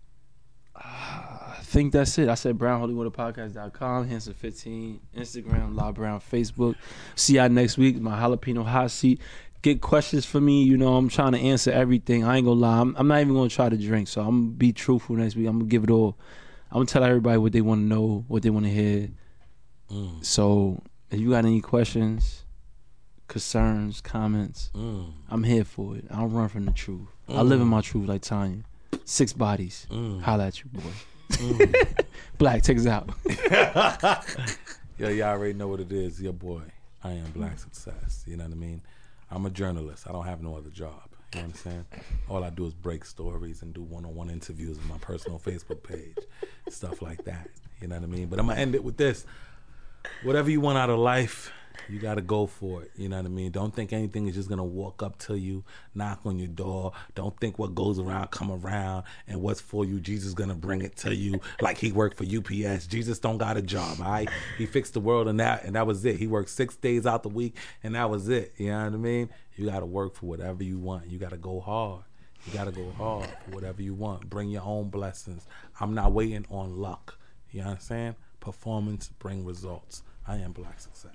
I think that's it. I said brown holy water podcast dot com, Handsome fifteen, Instagram, La Brown, Facebook. See y'all next week. My jalapeno hot seat. Get questions for me. You know, I'm trying to answer everything. I ain't gonna lie. I'm, I'm not even gonna try to drink. So I'm gonna be truthful next week. I'm gonna give it all. I'm gonna tell everybody what they want to know, what they want to hear. Mm. So if you got any questions, concerns, comments, mm. I'm here for it. I don't run from the truth. Mm. I live in my truth like Tanya. Six bodies. Mm. Holla at you, boy. Mm. Black, take us out. Yo, y'all already know what it is. Your boy. I am Black Success. You know what I mean? I'm a journalist. I don't have no other job. You understand? All I do is break stories and do one-on-one interviews on my personal Facebook page. Stuff like that. You know what I mean? But I'm going to end it with this. Whatever you want out of life, you got to go for it. You know what I mean? Don't think anything is just going to walk up to you, knock on your door. Don't think what goes around come around, and what's for you, Jesus going to bring it to you like he worked for U P S. Jesus don't got a job, all right? He fixed the world, and that and that was it. He worked six days out the week, and that was it. You know what I mean? You got to work for whatever you want. You got to go hard. You got to go hard for whatever you want. Bring your own blessings. I'm not waiting on luck. You understand? Performance bring results. I am Black Success.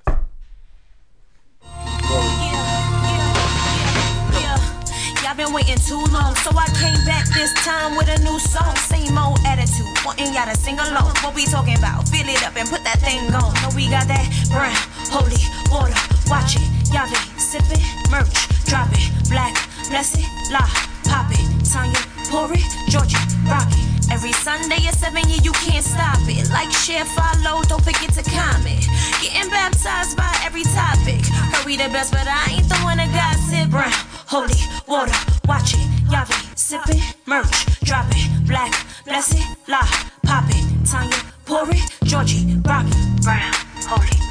Y'all been waiting too long, so I came back this time with a new song. Same old attitude, wanting y'all to sing along. What we talking about? Fill it up and put that thing on. Know we got that brown, holy water. Watch it, y'all be sipping, merch, drop it. Black, bless it, la, pop it. Tanya, pour it, Georgia, rock it. Every Sunday at seven, yeah, you can't stop it. Like, share, follow, don't forget to comment. Getting baptized by every topic. Heard we the best, but I ain't the one that gossip. Brown, holy water, watch it. Y'all be sipping, merch, drop it. Black, bless it, la, pop it. Tanya, pour it, Georgie, rock it. Brown, holy